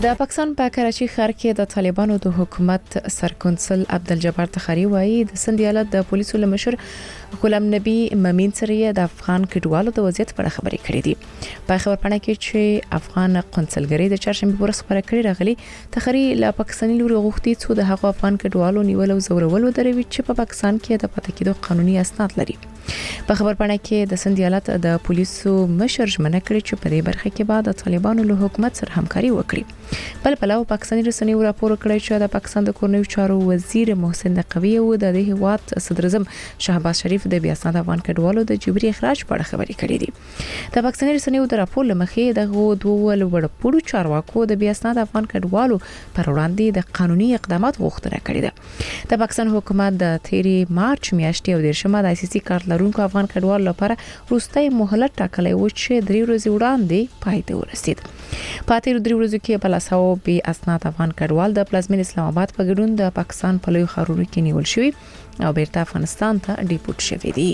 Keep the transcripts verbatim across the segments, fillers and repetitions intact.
د پاکستان په کراچي ښار کې د طالبانو د حکومت سرکونسل عبدالجبار تخاری وایي د سند ایالت د پولیسو لمشر غلام نبی ممین سره د افغان کډوالو د وضعیت په اړه خبرې کړې دي. په خبرپاڼه کې چې افغان قونسلګری د چهارشنبه ورځ خبره کړې راغلي، تخاری له پاکستاني لوري غوښتي چې د هغو افغان کډوالو نیول او زورول ودروي چې په پاکستان کې د پاتې کېدو قانوني اسناد لري. په خبرپاڼه کې د سند ایالت د پولیسو مشر ژمنه کړې چې په دې برخه کې بعد د طالبانو له حکومت سره همکاري وکړي. بل پلاو پاکستاني رسنیو راپور کړی چې د پاکستان د کورنیو چارو وزیر محسن نقوی او د هیواد صدر اعظم شهباز شریف د بیا اسناد افغان کډوالو د جبري اخراج په اړه خبرې کړې دي. د پاکستاني رسنیو د راپور لمخې دغه دوه لوړپوړو چارواکو د بیا اسناد افغان کډوالو پر وړاندې د قانوني اقدامات غوښتنه کړې ده. د پاکستان حکومت د تیری مارچ میاشتې او د شمال آی سی سی کارت لرونکو افغان کډوالو لپاره وروستۍ مهلت ټاکلی و چې درې ورځې وړاندې پای ته ورسید. په تیر درې ورځو کې په لاسو بي اسناد افغان کډوال د پلازمین اسلام آباد په ګډون د پاکستان په لوی ښارونو کې نیول شوی او بیرته افغانستان ته ډیپورټ شوی دي.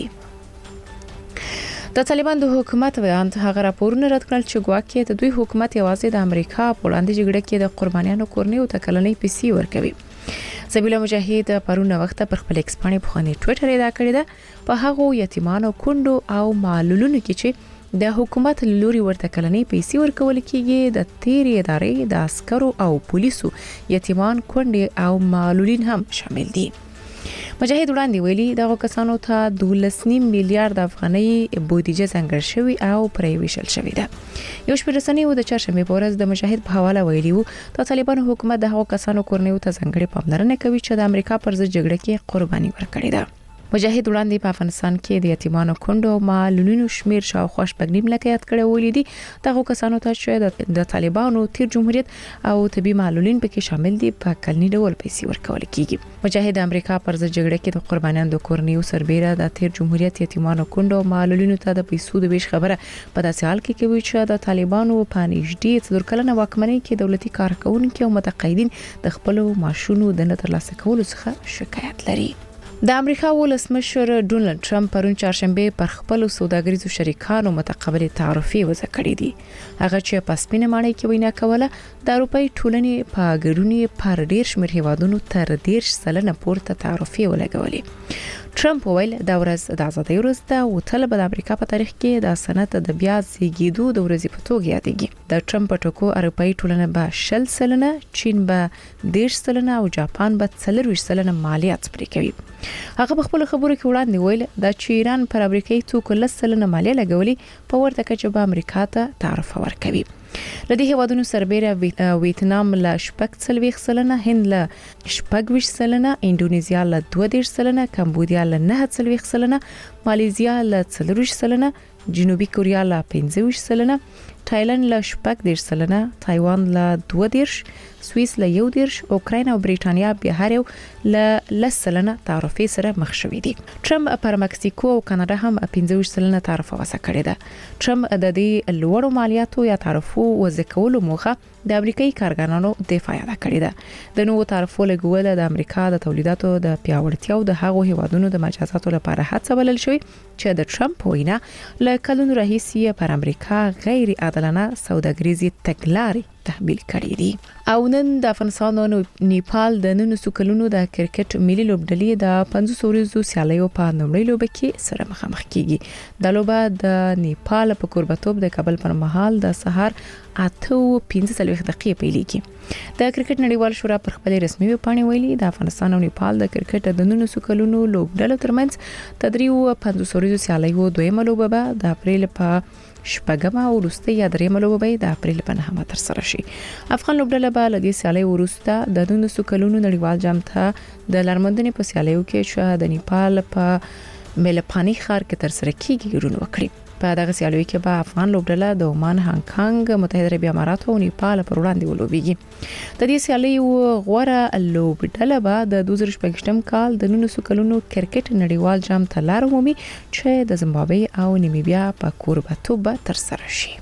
د طالبان د حکومت بیان هغه راپورونه رد کړل چې ګواکې د دوی حکومت یوازې د امریکا په وړاندې جګړه کې د قربانیانو کورنیو ته کلنۍ پیسې ورکوي. سبیلا مجاهد پرونه وخت پر خپل ایکس باندې په خاني ټوئیټر ادا کړی ده په هغه یتیمانو کندو او معلولونو کې چې د حکومت لوري ورته کلنۍ پیسې ورکول کیږي. د تیری ادارې د عسکرو او پولیسو یتیمان کندې او معلولین هم شامل دي. مجاهد وړاندې ویلي دغه کسانو ته دولس نیم میلیارډ افغانۍ بودیجه ځانګړې شوی او پرې ویشل شوی ده. یو شمېر رسنیو د چهارشنبه په ورځ د مجاهد په حواله ویلي وو د طالبانو حکومت د هغو کسانو کورنیو ته ځانګړې پاملرنه کوي چې د امریکا پر ضد جګړه کې قرباني ورکړې ده. مجاهد وړاندې په افغانستان کې د یتیمانو کندو او معلولینو شمیر شاوخوا شپږ نیم لکه یاد کړی ویلي دي دغه کسانو ته چې د طالبانو تیر جمهوریت او طبي معلولین پکې شامل دي په کلنی ډول پیسې ورکول کیږي. مجاهد امریکا پر ضد جګړه کې د قربانیانو د کورنیو سربېره د تیر جمهوریت یتیمانو کندو او معلولینو ته د پیسو د ویش خبره په داسې حال کې کوي چې د طالبانو په نږدې څلور کلنه واکمنۍ کې دولتي کارکونکو او متقاعدین د خپل معاشونو د نه ترلاسه کولو څخه شکایت لري. د امریکا ولسمشر ډونالد ټرمپ پرون چهارشنبه پر خپل سوداګریزو شریکانو متقابل تعرفې وضع کړې دي. هغه چې په سپینه ماڼۍ کې وینا کوله د اروپای ټولنې په ګډون پر ډیر شمېر هیوادونو تر ډیر سلنه پورته تعرفې ولګولې. ټرمپ ویل د ورځ د ازادۍ ورځ ده او تل به د امریکا په تاریخ کې د سنت د بیا زیږیدو د ورځې په توګه یادېږي. د ټرمپ په ټکو اروپای ټولنه به شل سلنه، چین به ډیر سلنه او جاپان به څلور سلنه مالیات پرې کوي. هغه په خپل خبرو کې وړاندې ویل د چې ایران پر امریکایي توکو لس سلنه مالیه لګولې په ورته کچه به امریکا ته تعرفه ورکوي. لدې هیوادونو سربېره ویتنام له شپږ څلوېښت سلنه، هند له شپږ ویشت سلنه، انډونیزیا له دوه دېرش سلنه، کمبودیا له نه څلوېښت سلنه، مالیزیا له څلور ویشت سلنه، جنوبي کوریا له پنځه ویشت سلنه، تایلند له شپږ دېرش سلنه، تایوان له دوه دېرش، سویس له یو دېرش، اوکراین او بریټانیا بیا هر یو له لس سلنه تعرفې سره مخ شوي دي. ټرمپ پر مکسیکو او کاناډا هم پنځه ویشت سلنه تعرفه وضع کړې ده. ټرمپ د دې لوړو مالیاتو یا تعرفو وضع کولو موخه د امریکایي کارګرانو دفاع یاده کړې ده. د نوو تعرفو لګول د امریکا د تولیداتو د پیاوړتیا او د هغو هیوادونو د مجازاتو لپاره هڅه بلل شوی چې د ټرمپ وینا له کلونو راهیسې پر امریکا غیر عادلانه سوداګریزي تګلارې تحمیل کړې دي. او نن د افغانستان او نیپال د نن سکلونو د کرکټ ملي لوبډلې د پنځوس ورځو سیالیو په لومړۍ لوبه کې سره مخامخ کیږي. د لوبه د نیپال په کوربتوب د کابل پر مهال د سهار اته پنځه څلوېښت دقیقې پیلېږي. د کرکټ نړیوال شورا پر خپل رسمي ویبپاڼې ویلي د افغانستان او نیپال د کرکټ د نن سکلونو لوبډلو ترمنځ تدریو پنځوس ورځو سیالیو دویمه لوبه به د اپریل په شپږمه او وروستۍ یا دریمه لوبه به د اپریل په نهمه ترسره شي. افغان لوبډله به له دې سیالۍ وروسته د نولسو کلونو نړیوال جام ته د لارموندنې په سیالیو کې چې د نیپال په ملپانی ښار کې ترسره کیږي ګډون وکړي. په دغه سیالیو کې به افغان لوبډله د عمان، هانګ کانګ، متحده عربي امارات او نیپال پر وړاندې ولوبېږي. د دې سیالیو غوره لوبډله به د دوه زره شپږم کال د نولسو کلونو کرکټ نړیوال جام ته لار ومومي چې د زیمبابوې او نمیبیا په کوربتوب به ترسره شي.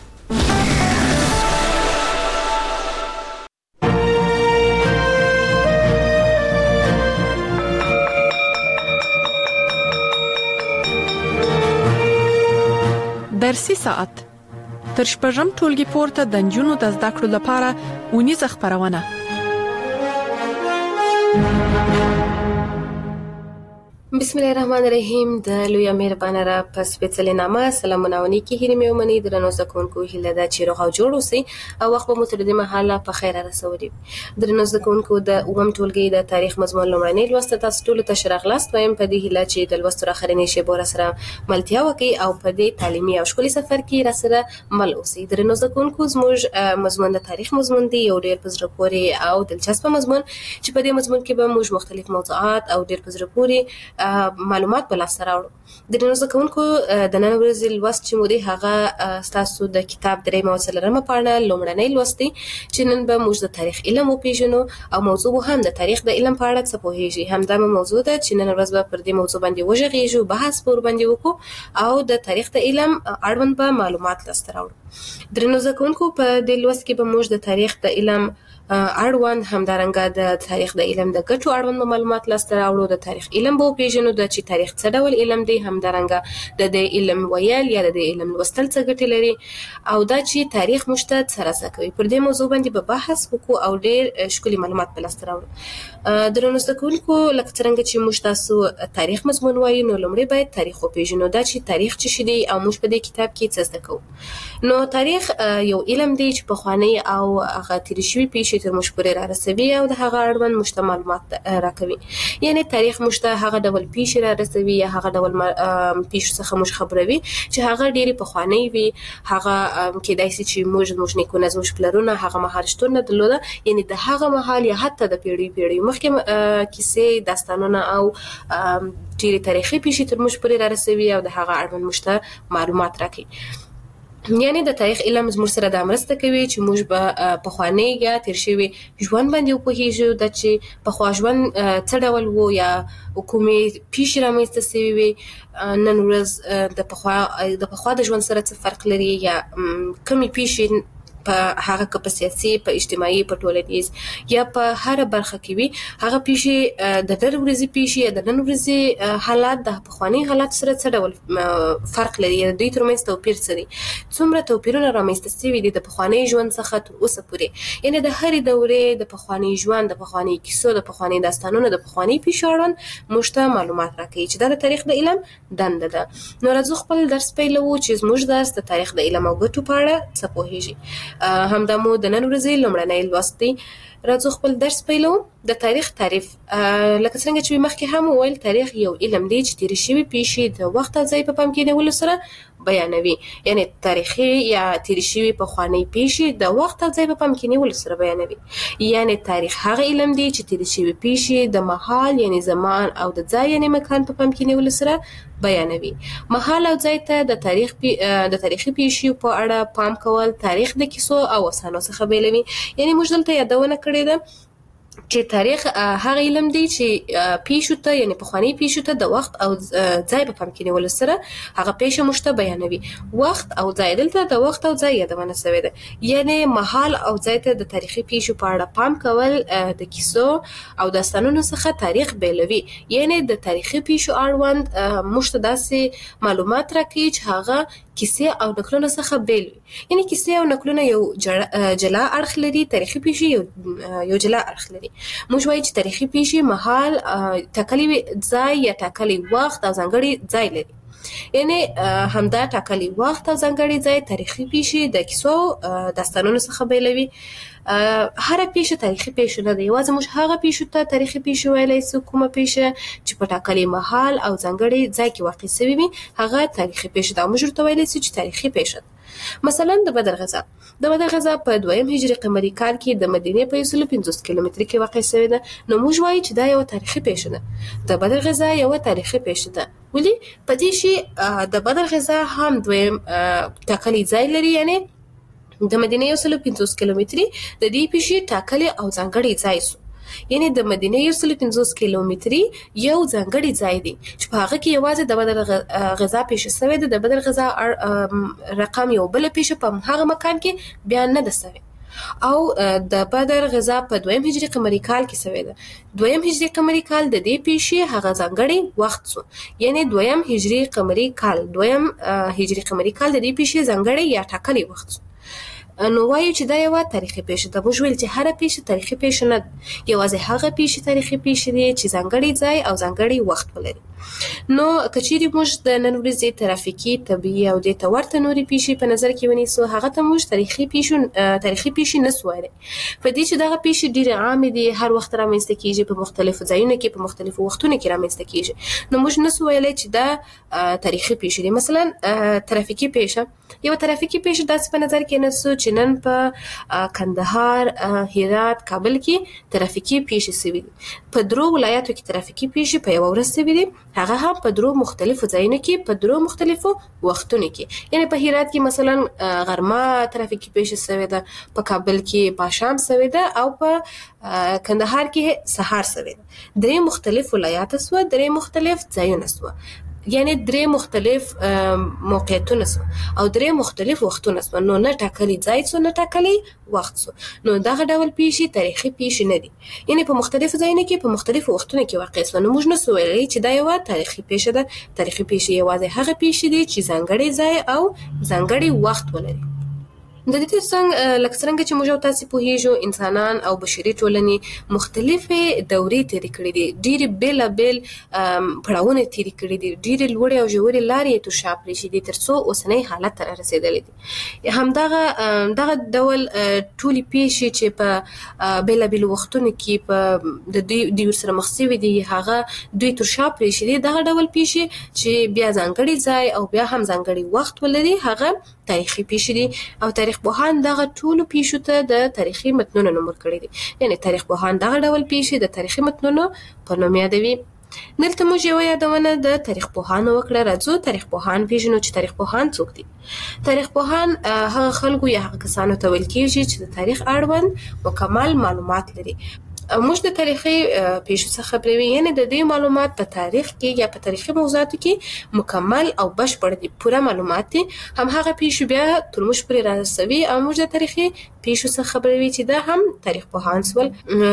درسي ساعت تر شپږم ټولګي پورته د نجونو د زده کړو لپاره ونیزه خپرونه. بسم الله الرحمن الرحیم. د لوی مهربانه را پس سپیڅلې نامه سلامونه او نیکی هیلې مې ومني. درنو زده کوونکو هیله ده چې روغ او جوړ اوسئ او وخت به مو تر دې مهاله په خیر رسولي. درنو زده کوونکو د اووم ټولګي د تاریخ مضمون لومړنۍ لوست تاسو ټول ته ښه راغلاست. وایم په دې هیله چې د لوست اخرنۍ شیبو را سره ملتیا وکړئ او په دې تعلیمي او ښکلي سفر کې را سره مل اوسئ. درنو زده کوونکو زموږ مضمون د تاریخ مضمون دی، یو ډېر په زړه پورې او دلچسپه مضمون چې په دې مضمون کې به موږ مختلف موضوعات او ډېر په زړه پورې معلومات په لاس راوړو. د نن زده کوونکو د نن ورځې لوست چې مو دی هغه ستاسو د کتاب درېیمه او څلورمه پاڼه لومړنۍ لوست دی چې نن به موږ د تاریخ علم وپېژنو او موضوع هم د تاریخ د علم په اړه څه پوهېږي. همدا موضوع ده چې نن ورځ به پر دې موضوع باندې وغږېږو، بحث به ورباندې وکړو او د تاریخ د علم اړوند به معلومات لاسته راوړو. درنو زده کوونکو په دې لوست کې به موږ د تاریخ د علم اړوند همدارنګه د تاریخ د علم د ګټو اړوند معلومات لاسته راوړو. د تاریخ علم به وپېژنو د چې تاریخ څه ډول علم دی، همدارنګه د دې علم ویل یا د دې علم لوستل څه ګټې لري او دا چې تاریخ موږ ته څه راڅه کوي. پر دې موضوع باندې به بحث وکړو او ډېر ښکلي معلومات به لاسته راوړو. درنو زده کوونکو لکه څرنګه چې موږ تاسو تاریخ مضمون وایو نو لومړی باید تاریخ وپېژنو، دا چې تاریخ څه شی دی او موږ په دې کتاب کې څه زده کوو. نو تاریخ یو علم دی چې پخوانۍ او هغه تېرې شوي پیښې تر موږ پورې را رسوي او د هغه اړوند موږ ته معلومات راکوي. یعنی تاریخ موږ ته هغه ډول پیښې را رسوي یا هغه ډول پیښو څخه موږ خبروي چې هغه ډېرې پخوانۍ وي، هغه کېدای شي چې موږ زموږ نیکونه زموږ پلرونه هغه مهال شتون نه درلوده، یعنی د هغه مهال یا حتی د پیړۍ پیړۍ مخکې کیسې، داستانونه او ډېرې تاریخي پیښې تر موږ پورې را رسوي او د هغه اړوند موږ ته معلومات راکوي. یعنی د تاریخ علم زموږ سره دا مرسته کوي چې موږ به پخوانۍ یا تیر شوي ژوند باندې وپوهېږو، د چې پخوا ژوند څه ډول و یا کومې پیښې رامنځته سوي وي، نن ورځ د پخوا د پخوا د ژوند سره څه فرق لري یا کومې پیښې په هغه که په سیاسي، په اجتماعي، په ټولنیز یا په هره برخه کې وي، هغه پیښې د نن ورځې پیښې یا د نن ورځې حالات د پخواني حالات سره څه ډول فرق لري یا د دوی ترمنځ توپیر څه دی، څومره توپیرونه رامنځته سوي دي د پخواني ژوند څخه تر اوسه پورې. یعنې د هرې دورې د پخواني ژوند، د پخواني کیسو، د پخواني داستانونو، د پخواني پیښو اړوند موږ ته معلومات راکوي چې دا د تاریخ د علم دنده ده. نو راځو خپل درس پیلوو چې زموږ درس د تاریخ د علم او ګټو په اړه څه پوهېږي. همدا مو د نن ورځې لومړنی لوست دی. راځو خپل درس پیلوو. د تاریخ تعریف لکه څنګه چې مخکې هم وویل، تاریخ یو علم دی چې تېرې شوي پیښې د وخت او ځای په پام کې نیولو سره بیانوي. یعنی تاریخي یا تېرې شوي پخوانۍ پیښې د وخت او ځای په پام کې نیولو سره بیانوي. یعنی تاریخ هغه علم دی چې تېرې شوي پیښې د مهال یعنی زمان او د ځای یعنی مکان په پام کې نیولو سره بیانوي. مهال او ځای ته د تاریخ د تاریخي پیښو په اړه پام کول تاریخ د کیسو او افسانو څخه بیلوي. یعنی موږ دلته یادونه کړې ده چې تاریخ هغه علم دی چې پیښو ته یعنی پخواني پیښو ته د وخت او ځای په پام کې نیولو سره هغه پیښه موږ ته بیانوي. وخت او ځای، دلته د وخت او ځای یادونه شوې ده. یعنی مهال او ځای ته د تاریخي پیښو په اړه پام کول د کیسو او داستانونو څخه تاریخ بیلوي. یعنی د تاریخي پیښو اړوند موږ ته داسې معلومات راکوي چې هغه کیسې او نکلونه څخه بیل وي. یعنی کیسې او نکلونه یو جلا اړخ لري، تاریخي پیښې یو یو جلا اړخ لري. موږ وایو چې تاریخي پیښې مهال، ټاکلي ځای یا ټاکلي وخت او ځانګړي ځای لري. یعنی همدا ټاکلي وخت او ځانګړي ځای تاریخي پیښې د کیسو داستانونو څخه بیلوي. هره پیښه تاریخي پیښه نه ده، یوازې موږ هغه پیښو ته تاریخي پیښه ویلی سو کومه پیښه چې په ټاکلي مهال او ځانګړي ځای کې واقع سوي وي، هغه تاریخي پیښه ده. موږ ورته ویلی سو چې تاریخي پیښه ده. مثلا د بدر غزا د بدر غزا په دویم هجري قمري کال کې د مدینې په یو سل پنځوس کیلومتره کې واقع شوې ده. نو موږ وایو چې دا یو تاریخي پیښه ده. د بدر غزا یو تاریخي پیښه ده. ولې؟ په دې چې د بدر غزا هم دویم ټاکلي ځای لري. یعنی د مدینې یو سل پنځوس کیلومتري د دې پیښې ټاکلي او ځانګړي ځای سو. یعنی د مدینې یو سل پنځوس کیلومتري یو ځانګړي ځای دی چې په هغه کې یوازې د بدر غزا پیښه شوې ده. د بدر غزا رقم یو بل پیښه په هغه مکان کې بیان نه ده شوې. او د بدر غزا په دویم هجري قمري کال کې شوې ده. دویم هجري قمري کال د دې پیښې هغه ځانګړی وخت سو، یعنی دویم هجري قمري کال دویم هجري قمري کال د دې پیښې ځانګړی یا ټاکلی وخت سو. نو وایو چې دا یو تاریخي پیښه ده. موږ ویل چې هر پیښه تاریخي پیښه نه ده، یوازې هغه پیښه تاریخي پیښه دي چې ځانګړی ځای او ځانګړی وخت ولري. نو کچېری موږ د نن ورځې ترافیکي، طبيعي او د تورته نوري پیښې په نظر کې ونیسو، هغه ته موږ تاریخي پیښه تاریخي پیښه نه سواره. په دې چې دغه پیښې ډېر عام دي، هر وخت رامنځته کیږي، په مختلفو ځایونو کې په مختلفو وختونو کې رامنځته کیږي، نو موږ نه سوایلای چې دا تاریخي پیښه دي. مثلا ترافیکي پیښه، یو ترافیکي پیښه داسې په نظر کې نسو چې نن په کندهار، هرات، کابل کې ترافیکي پیښې سوي دي. په درو ولایاتو کې ترافیکي پیښې په یو ورځ سوي دي، هغه هم په درو مختلفو ځایونو کې په درو مختلفو وختونو کې. یعنی په هرات کې مثلا غرمه ترافیکي پیښه سوي ده، په کابل کې پاشام سوي ده، او په کندهار کې سهار سوي ده. درې مختلف ولایات سو، درې مختلف ځایونه سو، یعنی درې مختلف موقعیتونه سو او درې مختلف وختونه سو. نو نه ټاکلي ځای سو، نه ټاکلي وخت سو. نو دغه ډول پیښې تاریخي پیښې نه دي، یعنی په مختلفو ځایونو کې په مختلفو وختونو کې واقع سو. نو موږ نه سو ویلای چې دا یو تاریخي پیښه ده. تاریخي پیښې یوازې هغه پیښې دي چې ځانګړی ځای او ځانګړی وخت ولري. د دې څنګه لکه څنګه چې موږ او تاسو پوهیږو، انسانان او بشري ټولنې مختلفه دورې تېرې کړې دي، ډېرې بېلابېل پړاوونه تېرې کړي دي، ډېرې لوړې او ژورې لارې تر شا پرې شي دي تر څو اوسنۍ حالت ته رسېدلې دي. همدغه دغه ډول ټولې پیښې چې په بېلابېلو وختونو کې په د دوی دوی سره مخ شوي دي، هغه دوی تر شا پرې شي دي. دغه ډول پیښې چې بیا ځانګړی ځای او بیا هم ځانګړی وخت ولري، هغه تاریخي پیښې دي. او تاریخ پوهان دغه ټولو پیښو ته د تاریخي متنونو نوم ورکړی دی، یعنی تاریخ پوهان دغه ډول پیښې د تاریخي متنونو په نوم یادوي. دلته موږ یو یادونه د تاریخ پوهانو وکړه. راځو تاریخ پوهان پیژنو چې تاریخ پوهان څوک دي. تاریخ پوهان هغه خلکو یا هغه کسانو ته ویل کېږي چې د تاریخ اړوند مکمل معلومات لري. موږ د تاریخي پیښو څخه خبروي، یعنی د دې معلومات په تاریخ کې یا په تاریخي موضوعاتو کې مکمل او بشپړ دي، پوره معلومات دي. هم هغه پیښو بیا تر موږ پورې رارسوي او موږ د تاریخي پیښو څخه خبروي چې دا هم تاریخ پوهان سول.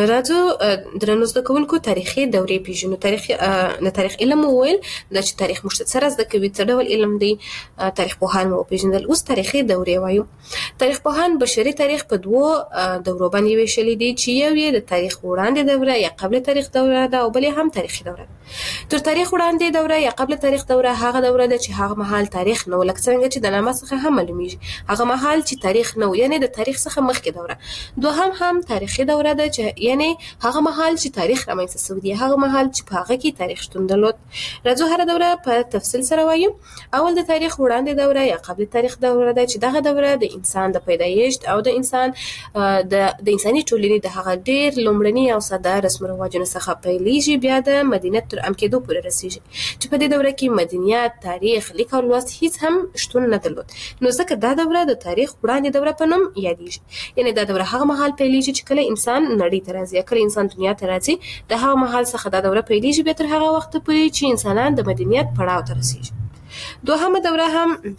راځو درنو زده کوونکو تاریخي دورې پیژنو. تاریخ د تاریخ علم وویل دا چې تاریخ موږ ته سره زده کوي څه ډول علم دی. تاریخ پوهان مو پیژندل. اوس تاریخي دورې وایو. تاریخ پوهان بشري تاریخ په دوو دورو باندې ویشل دي، چې یو یې د تاریخ وړاندې دوره یا قبل تاریخ دوره ده، او بل هم تاریخي دوره ده. تر تاریخ وړاندې دوره یا قبل تاریخ دوره هغه دوره ده چې هغه مهال تاریخ نو، لکه څنګه چې د نامه څخه هم معلومیږي هغه مهال چې تاریخ نو، یعنی د تاریخ څخه مخکې دوره. دوهم هم تاریخي دوره ده چې یعنی هغه مهال چې تاریخ رامنځته شوی دی، هغه مهال چې په هغه کې تاریخ شتون درلود. راځو هر دوره په تفصیل سره وایو. اول د تاریخ وړاندې دوره یا قبل تاریخ دوره ده چې دغه دوره د انسان د پیدایښت او د انسان د د انساني ټولنې د هغه ډېر لومړني او ساده رسم رواجونو څخه پیلېږي، بیا د مدینت تر ام کېدو پورې رسېږي، چې په دې دوره کې مدنیت، تاریخ، لیک او لوست هیڅ هم شتون نه درلود. نو ځکه دا دوره د تاریخ وړاندې دوره په نوم یادېږي. یعنی دا دوره هغه مهال پیلېږي چې کله انسان نړۍ ته راځي، کله انسان دنیا ته راځي، د هغه مهال څخه دا دوره پیلېږي، بیا تر هغه وخت پورې چې انسانان د مدنیت پړاو ته رسېږي. دوهمه دوره هم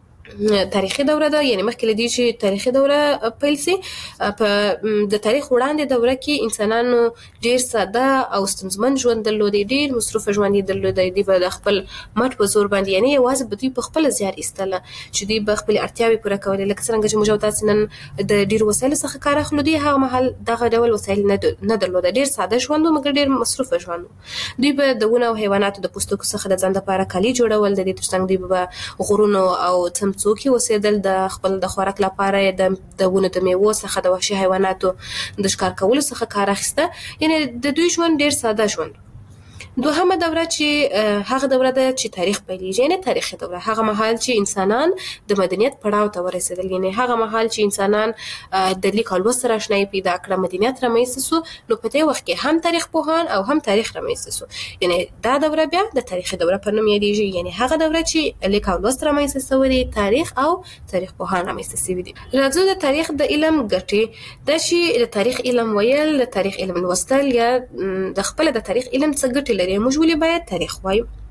تاریخي دوره ده، یعنی مخکې له دې چې تاریخي دوره پیل سي، په د تاریخ وړاندې دوره کې انسانانو ډېر ساده او ستونزمن ژوند درلودی، ډېر مصروفه ژوند یې درلودی. دوی به د خپل مټ په زور باندې، یعنی یوازې به دوی په خپله زیار ایستله چې دوی به خپلې اړتیاوې پوره کولې. لکه څرنګه چې موږ او تاسې نن د ډېرو وسایلو څخه کار اخلو، دوی هغه مهال دغه ډول وسایل نه درلوده، ډېر ساده ژوند و مګر ډېر مصروفه ژوند و. دوی به د ونو او حیواناتو د پوستکو څخه د ځان لپاره کالي جوړول، د دې تر څنګ دوی به غرونو او څمڅو کې اوسېدل، د خپل د خوراک لپاره د د ونو د میوو څخه د وحشي حیواناتو د ښکار کولو څخه کار اخیسته. یعنی د دوی ژوند ډېر ساده ژوند. دوهمه دوره چې هغه دوره ده چې تاریخ پیلېږي، یعنی تاریخي دوره، هغه مهال چې انسانان د مدنیت پړاو ته ورسېدل، یعنی هغه مهال چې انسانان د لیک او لوست سره اشنایي پیدا کړه، مدنیت رامنځته سو. نو په دې وخت کې هم تاریخ پوهان او هم تاریخ رامنځته سو. یعنی دا دوره بیا د تاریخي دوره په نوم یادېږي، یعنی هغه دوره چې لیک او لوست رامنځته سوی دی، تاریخ او تاریخ پوهان رامنځته سوي دي. راځو د تاریخ د علم ګټې. دا چې د تاریخ علم ویل، د تاریخ علم لوستل یا د خپل د تاریخ علم څه ګټې لري، موږ ولې باید تاریخ وایو.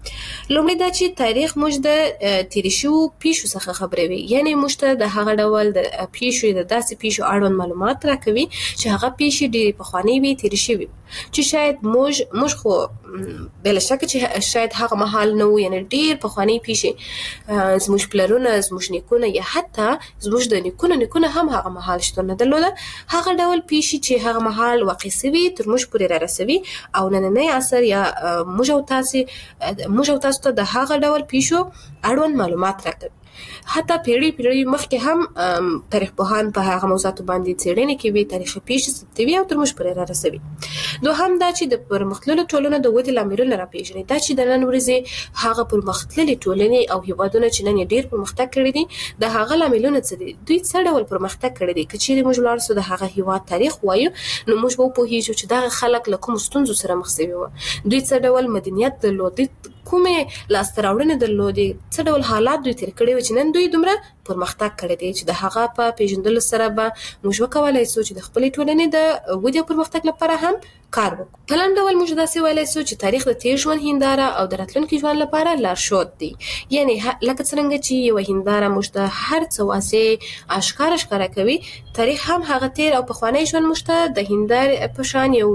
لومړی دا چې تاریخ موږ د تیر شوو پیښو څخه خبروي، یعنی موږ ته د هغه ډول د پیښو د داسې پیښو اړوند معلومات راکوي چې هغه پیښې ډېرې پخوانۍ وي، تیر شوي چې شاید موږ موږ خو بلا شک چې شاید هغه مهال نه وو، یعنی ډېر پخوانۍ پیښې زموږ پلرونه، زموږ نیکونه یا حتی زموږ د نیکونو نیکونه هم هغه مهال شتون نه درلوده. هغه ډول پیښې چې هغه مهال واقع سوي تر موږ پورې را رسوي او نننی عصر یا موږ او تاسو موږ او تاسو ته د هغه ډول پیښو اړوند معلومات راکوي. حتی پیړۍ پیړۍ مخکې هم تاریخ پوهان په هغه موضوعاتو باندې څېړنې کوي، تاریخي پیښې ثبتوي او تر موږ پورې را رسوي. دوهم دا چې د پرمختللو ټولنو د ودې لاملونه راپېژني، دا چې د نن ورځې هغه پرمختللې ټولنې او هېوادونه چې نن یې ډېر پرمختګ کړی دي د هغه لاملونه څه دي، دوی څه ډول پرمختګ کړی دی. که چیرې موږ لاړ سو د هغه هېواد تاریخ وایو نو موږ به وپوهېږو چې دغه خلک له کومو ستونزو سره مخ سوي وو، دوی څه ډول مدنیت درلود، کومې لاسته راوړنې درلودې، څه ډول حالات دوی تیر کړي وو چې نن دوی دومره پرمختګ کړی دی چې د هغه په پیژندلو سره به موږ وکولای سو چې د خپلې ټولنې د ودې او پرمختګ لپاره هم کار وکړو. په لنډ ډول موږ داسې ویلی سو چې تاریخ د تیر ژوند هنداره او د راتلونکي ژوند لپاره لارښود دی. یعنی لکه څرنګه چې یوه هنداره موږ ته هر څه واضح اشکاره ښکاره کوي، تاریخ هم هغه تیر او پخوانی ژوند موږ ته د هندارې په شان یو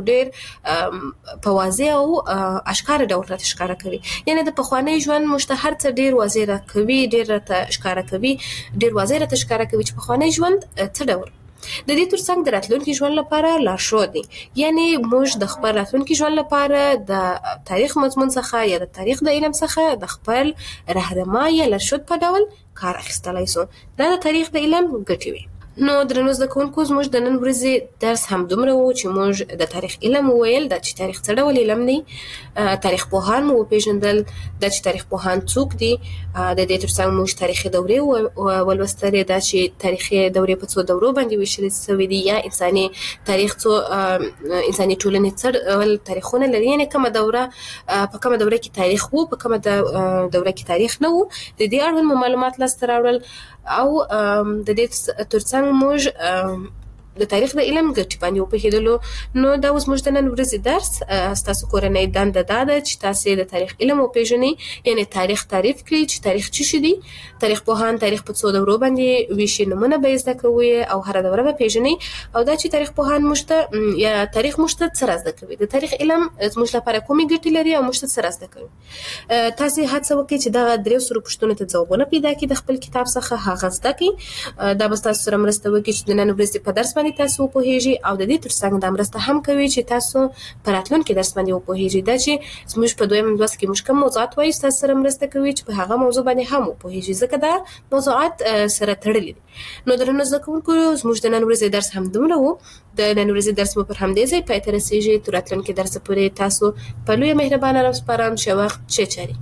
ډېر په واضح او اشکاره ډول راته ښکاره کوي. یعنی د پخوانی ژوند موږ ته هر څه ډېر واضح راکوي، ډېر راته ښکاره کوي، ډېر واضح راته ښکاره کوي چې پخوانی ژوند څه ډول. د دې ترڅنګ د راتلونکي ژوند لپاره لارښود دی، یعنی موږ د خپل راتلونکي ژوند لپاره د تاریخ مضمون څخه یا د تاریخ د علم څخه د خپل رهنما یا لارښود په ډول کار اخیستلی سو. دا د تاریخ د علم ګټې وي. نو درنو زده کوونکو، زموږ د نن ورځې درس هم دومره و چې موږ د تاریخ علم وویل، دا چې تاریخ څه ډول علم دی، تاریخ پوهان مو وپېژندل، دا چې تاریخ پوهان څوک دي، د دې ترڅنګ موږ تاریخي دورې ولوستلې، دا چې تاریخي دورې په څو دورو باندې ویشل سوي دي، یا انساني تاریخ څو انساني ټولنې څه ډول تاریخونه لري، یعنې کومه دوره په کومه دوره کې تاریخ وو، په کومه دوره کې تاریخ نه وو. د دې اړوند مو معلومات لاسته راوړل او د دې ترڅنګ موږ د تاریخ د علم ګټې باندې وپوهېدلو. نو دا اوس موږ د نن ورځې درس ستاسو کورنۍ دنده دا ده چې تاسې د تاریخ علم وپېژنئ، یعنې تاریخ تعریف کړئ چې تاریخ څه شي دی. تاریخ پوهان تاریخ په څو دورو باندې ویشي، نومونه به یې زده کوئ او هره دوره به پېژنئ. او دا چې تاریخ پوهان موږ ته یا تاریخ موږ ته څه را زده کوي، د تاریخ علم زموږ لپاره کومې ګټې لري او موږ ته څه را زده کوي. تاسې هڅه وکړئ چې دغه درې سرو پوښتنو ته ځوابونه پیدا کړئ د خپل کتاب څخه، هغه زده کړئ. دا به ستاسو سره مرسته وکړي چې د نن ورځې په درس باندې تاسو وپوهېږئ، او د دې ترڅنګ دا مرسته هم کوي چې تاسو په راتلونکي درس باندې وپوهېږئ. دا چې زموږ په دویم لوست کې موږ کوم موضوعات وایو، ستاسو سره مرسته کوي چې په هغه موضوع باندې هم وپوهېږئ، ځکه دا موضوعات سره تړلي دي. نو درنو زده کوونکو، زموږ د نن ورځې درس هم دومره و. د نن ورځې درس مو پر همدې ځای پای ته رسېږي. تر راتلونکي درسه پورې تاسو په لویه مهربانه راوسپارم. ښه وخت، ښې چارې.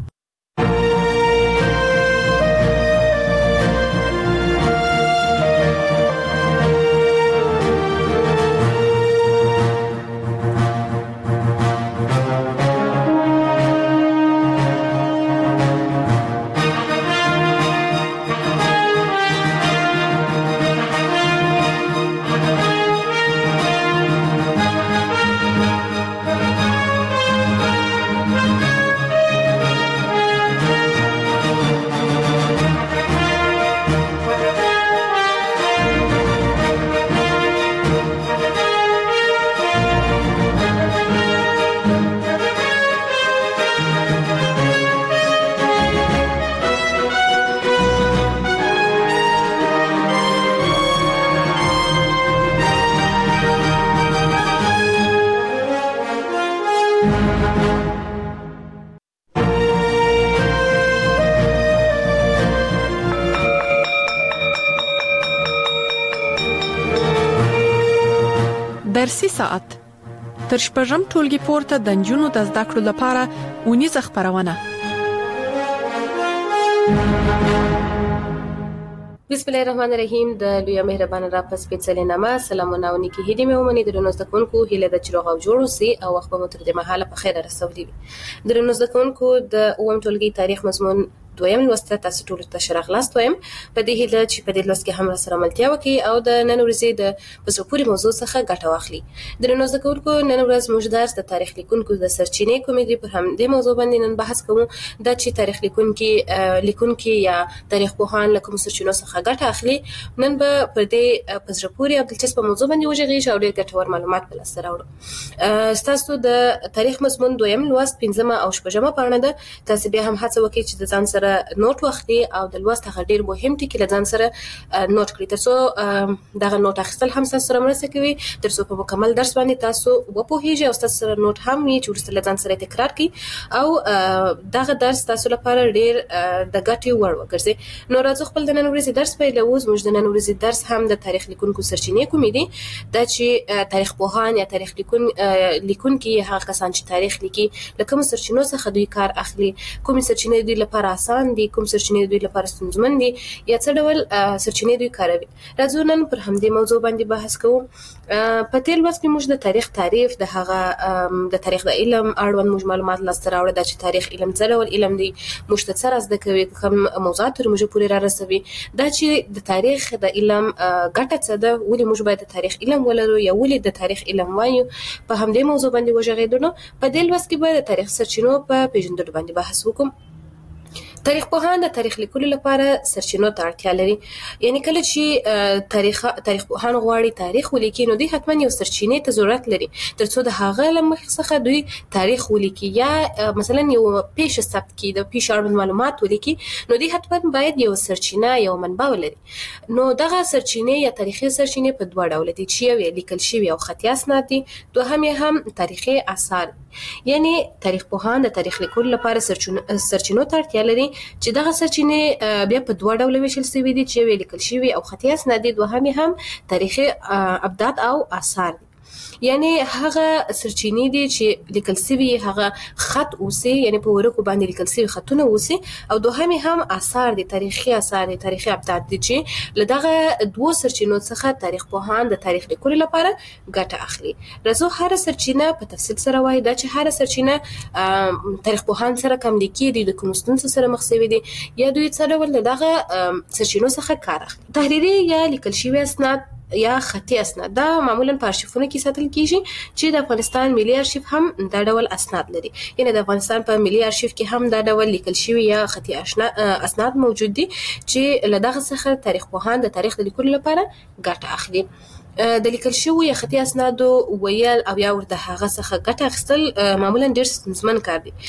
درسي ساعت تر شپږم ټولګي پورته د نجونو د زده کړو لپاره اونیزه خپرونه. بسم الله الرحمن الرحیم. د لوی مهربان را پس سپېڅلې نامه سلامونه او نیکی هدي مې ومني. درنو زده کوونکو، هیله ده چې روغ او جوړ اوسئ او وخت به مو تر دې مهاله په خیر رسولي وي. درنو زده کوونکو، د اووم ټولګي تاریخ مضمون دویم لوست تاسو ټول ته ښه راغلاست وایم په دې هیله چې په دې لوست کې هم سره ملتیا وکړي او د نن ورځې د په زړه پورې موضوع څخه ګټه واخلي. درنو زده کوونکو، نن ورځ موږ درس د تاریخ لیکونکو د سرچینې کومې دي پر همدې موضوع باندې نن بحث کوو. دا چې تاریخ لیکونکي لیکونکي یا تاریخ پوهان له کوم سرچینو څخه ګټه اخلي، نن به پر دې په زړه پورې او دلچسپه موضوع باندې وغږیږو او ډېر ګټور معلومات په لاس راوړو. ستاسو د تاریخ مضمون دویم لوست پنځمه او شپږمه پاڼه ده. تاسو بیا هم هڅه وکړئ چې د ځان سره نوٹ واخلئ او د لوست هغه ډېر مهم ټکي له ځان سره نوٹ کړئ، ترڅو دغه نوٹ اخیستل هم تاسو سره مرسته کوي، ترڅو په مکمل درس باندې تاسو وپوهیږئ او تاسو سره نوٹ هم وي چې وروسته له ځان سره تکرار کړئ او دغه درس تاسو لپاره ډېر د ګټې وړ وګرځي. نو راځو خپل د نن ورځې درس پیلوو. زموږ د نن ورځې درس هم د تاریخ لیکونکو سرچینې کومې دي. دا چې تاریخ پوهان یا تاریخ لیکون لیکونکي هغه کسان چې تاریخ لیکي له کوم سرچینو څخه دوی کار اخلي، کوم سرچینې دوی لپاره آسان دي، کوم سرچینې دوی لپاره ستونزمن دي، یا څه ډول سرچینې دوی کاروي. راځو نن پر همدې موضوع باندې بحث کوو. په تیر لوست کې موږ د تاریخ تعریف، د هغه د تاریخ د علم اړوند موږ معلومات لاسته راوړل، دا چې تاریخ علم څه ډول علم دی، موږ ته څه را زده کوي، کوم موضوعات تر موږ پورې را رسوي، دا چې د تاریخ د علم ګټه څه ده، ولې موږ باید د تاریخ علم ولرو یا ولې د تاریخ علم وایو. په همدې موضوع باندې وغږېدو. نو په دې لوست کې به د تاریخ سرچینو په پیژندلو باندې بحث وکړو. تاریخ پوهان د تاریخ لیکلو لپاره سرچینو ته اړتیا لري. یعنی کله چې تاریخ تاریخ پوهان غواړي تاریخ ولیکي، نو دوی حتما یو سرچینې ته ضرورت لري ترڅو د هغه له مخې څخه دوی تاریخ ولیکي یا مثلا یو پیښه ثبت کړي، د پیښې اړوند معلومات ولیکي، نو دوی حتما باید یو سرچینه یو منبع ولري. نو دغه سرچینې یا تاریخي سرچینې په دوه ډوله دي، چې یو یې لیکل شوي او خطي اسناد دي، دوهم یې هم تاریخي آثار. یعنی تاریخ پوهان د تاریخ لیکلو لپاره سرچینو ته اړتیا لري چې دغه سرچینې بیا په دوه ډوله ویشل شوي دي، چې یو یې لیکل شوي او خطي اسناد دي، دوهم یې هم تاریخي ابدات او آثار دي. یعنی هغه سرچینې دي چې لیکل شوي هغه خط اوسي، یعنی په ورقو باندې لیکل شوي خطونه اوسي، او دوهم هم آثار دي، تاریخي آثار دي، تاریخي ابدات دي، چې له دغه دوه سرچینو څخه تاریخ پوهان د تاریخ لیکلو لپاره ګټه اخلي. راځو هر سرچینه په تفصیل سره وایو. دا چې هر سرچینه تاریخ پوهان سره کوم لیکي دي، د کوم ستونزو سره مخ شوي دي، یا دوی څه ډول له دغه سرچینو څخه کار اخلي. تحریري یا لیکل شوي اسناد یا خطي اسناد دا معمولا په ارشیفونو کې ساتل کیږي، چې د افغانستان ملي ارشیف هم دا ډول اسناد لري. یعنی د افغانستان په ملي ارشیف کې هم دا ډول لیکل شوي یا خطي اسناد موجود دي، چې له دغه څخه تاریخ پوهان د تاریخ د لیکلو لپاره ګټه اخلي. د لیکل شوي یا خطي اسنادو ویل او یا ورته هغه څخه ګټه اخیستل معمولا ډېر ستونزمن کار دی،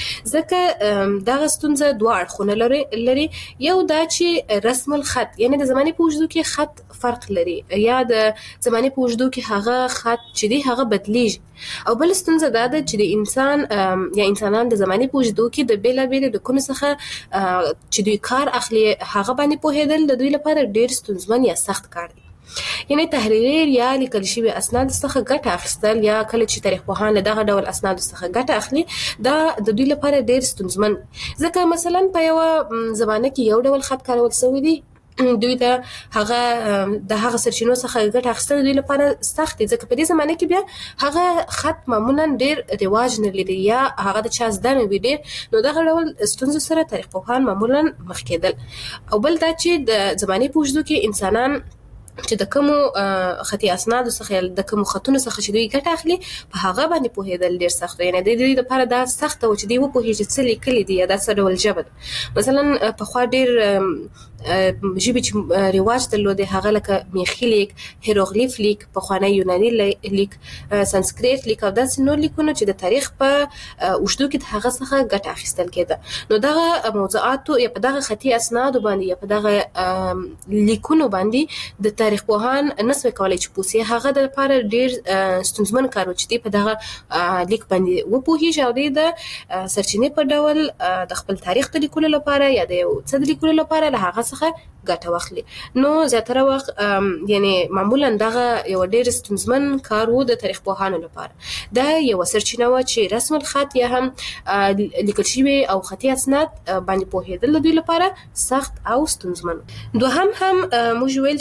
ځکه دغه ستونزه دوه اړخونه لري. یو دا چې رسم الخط، یعنی د زمانې په اوږدو کې خط فرق لري، یا د زمانې په اوږدو کې هغه خط چې دی هغه بدلیږي. او بل ستونزه دا ده چې د انسان یا انسانان د زمانې په اوږدو کې د بېلابېلو ډګونو څخه چې دوی کار اخلي هغه باندې پوهېدل د دوی لپاره ډېر ستونزمن یا سخت کار دی. یعنی تحریري یا لیکل شوي اسناد څخه ګټه اخیستل، یا کله چې تاریخ پوهان له دغه ډول اسناد څخه ګټه اخلي، دا د دوی لپاره ډېر ستونزمن، ځکه مثلا په یو زمانه کې یو ډول خط کارول شوی دی، دوی ته هغه د هغه سرچینو څخه ګټه اخیستل دوی لپاره سخت دي، ځکه په دې زمانه کې بیا هغه خط معمولا ډېر رواج نه لري یا هغه د چا زده نه وي ډېر، نو دغه ډول ستونزو سره تاریخ پوهان معمولا مخ کېدل. او بل دا چې د زمانې په اوږدو کې انسانان چې د کومو خطي اسنادو څخه د کومو خطونو څخه چې دوی ګټه اخلي په هغه باندې پوهېدل ډېر سخت وي. یعنې د دوی لپاره دا سخته وه چې دوی وپوهېږي څه لیکلي دي یا دا څه ډول ژبه ده. مثلا پخوا ډېر ژبې چې رواج درلودې هغه لکه میخي لیک، هیروغلیف لیک، پخوانی یوناني لیک، سانسکریت لیک او داسې نور لیکونه چې د تاریخ په اوږدو کې د هغه څخه ګټه اخیستل کېده. نو دغه موضوعاتو یا په دغه خطي اسنادو باندې یا په دغه لیکونو باندې د تاریخ پوهان نسوي کولای چې پوه سي، هغه د لپاره ډېر ستونزمن کار و چې دوی په دغه لیک باندې وپوهېږي او دوی د سرچینې په ډول د خپل تاریخ د لیکلو لپاره یا د یو څه د لیکلو لپاره له هغه څخه ګټه واخلي. نو زیاتره وخت یعنی معمولا دغه یو ډېر ستونزمن کار و د تاریخ پوهانو لپاره. دا یو سرچینه وه چې رسم الخط یا هم لیکل شوي او خطي اسناد باندې پوهېدل د دوی لپاره سخت او ستونزمن. دوهم هم موږ ویل چې دوهمه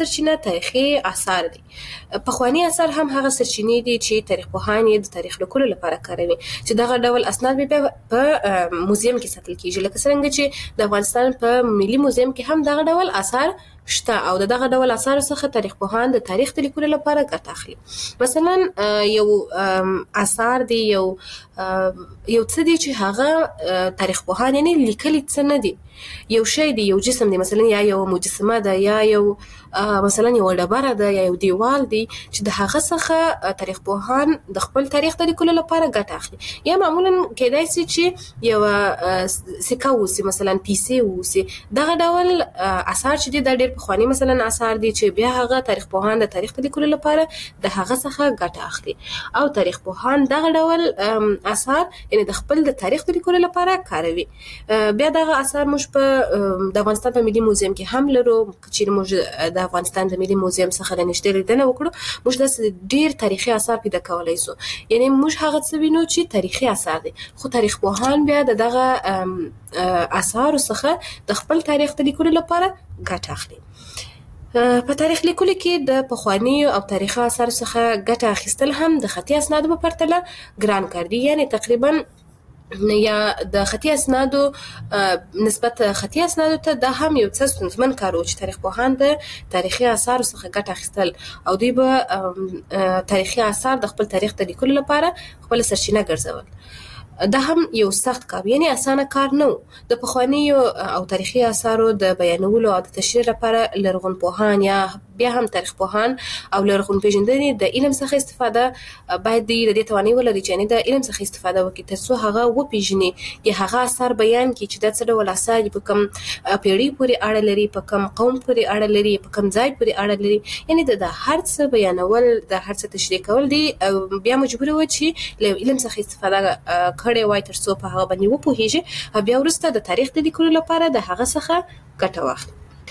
سرچینه تاریخي آثار دي. پخوانی آثار هم هغه سرچینې دي چې تاریخ پوهان یې د تاریخ لیکلو لپاره کاروي چې دغه ډول اسناد به په موزیم کې ساتل کیږي. لکه څنګه چې د افغانستان په ملي موزیم کې هم دغه ډول آثار شته او دغه ډول آثار څخه تاریخ پوهان د تاریخ د لیکلو لپاره ګټه اخلي. مثلا یو آثار دی یو یو څه دی چې هغه تاریخ پوهان یعنی لیکلي څه نه دي، یو شی دی، یو جسم دی، مثلا یا یو مجسمه ده یا یو مثلا یو ډبره ده یا یو دیوال دی چې د هغه څخه تاریخ پوهان د خپل تاریخ د لیکلو لپاره ګټه اخلي. یا معمولا کېدای شي چې یو سکه ووسي، مثلا پیسې ووسي، دغه ډول آثار چې دي دا ډېر پخواني مثلا آثار دي چې بیا هغه تاریخ پوهان د تاریخ د لیکلو لپاره د هغه څخه ګټه اخلي. او تاریخ پوهان دغه ډول آثار یعنی د خپل د تاریخ د لیکلو لپاره کاروي. بیا دغه آثار موږ په د افغانستان په ملي موزیم کې هم لرو. چې موږ د افغانستان د ملي موزیم څخه د نږدې لیدنه وکړو، موږ داسې ډېر تاریخي آثار پیدا کولی سو. یعنی موږ هغه څه وینو چې تاریخي آثار دي، خو تاریخ پوهان بیا د دغه آثارو څخه د خپل تاریخ د لیکلو لپاره ګټه اخلي. په تاریخ لیکلو کې د پخوانیو او تاریخي آثارو څخه ګټه اخیستل هم د خطي اسنادو په پرتله ګران کار دي. یعنی تقریبا یا د خطي اسنادو نسبت خطي اسنادو ته دا هم یو څه ستونزمن کار و چې تاریخ پوهان د تاریخي آثارو څخه ګټه اخیستل او دوی به تاریخي آثار د خپل تاریخ د لیکلو لپاره خپل سرچینه ګرځول. دا هم یو سخت کار، یعنی اسانه کار نه و. د پخوانیو او تاریخي آثارو د بیانولو او د تشریح لپاره لرغون پوهان یا بیا هم تاریخ پوهان او لرغون پیژندنې د علم څخه استفاده باید د دې توانایي ولري چې یعنی د علم څخه استفاده وکړي ترڅو هغه وپیژني یا هغه آثار بیان کړي چې دا څه ډول آثار دي، په کوم پیړۍ پورې اړه لري، په کوم قوم پورې اړه لري، په کوم ځای پورې اړه لري. یعنی د هر څه بیانول، د هر څه تشریح کول دي بیا مجبور و چې له علم څخه استفاده کړي وای ترڅو په هغه باندې وپوهیږي، بیا وروسته د تاریخ د لیکلو لپاره د هغه څخه ګټه واخلي.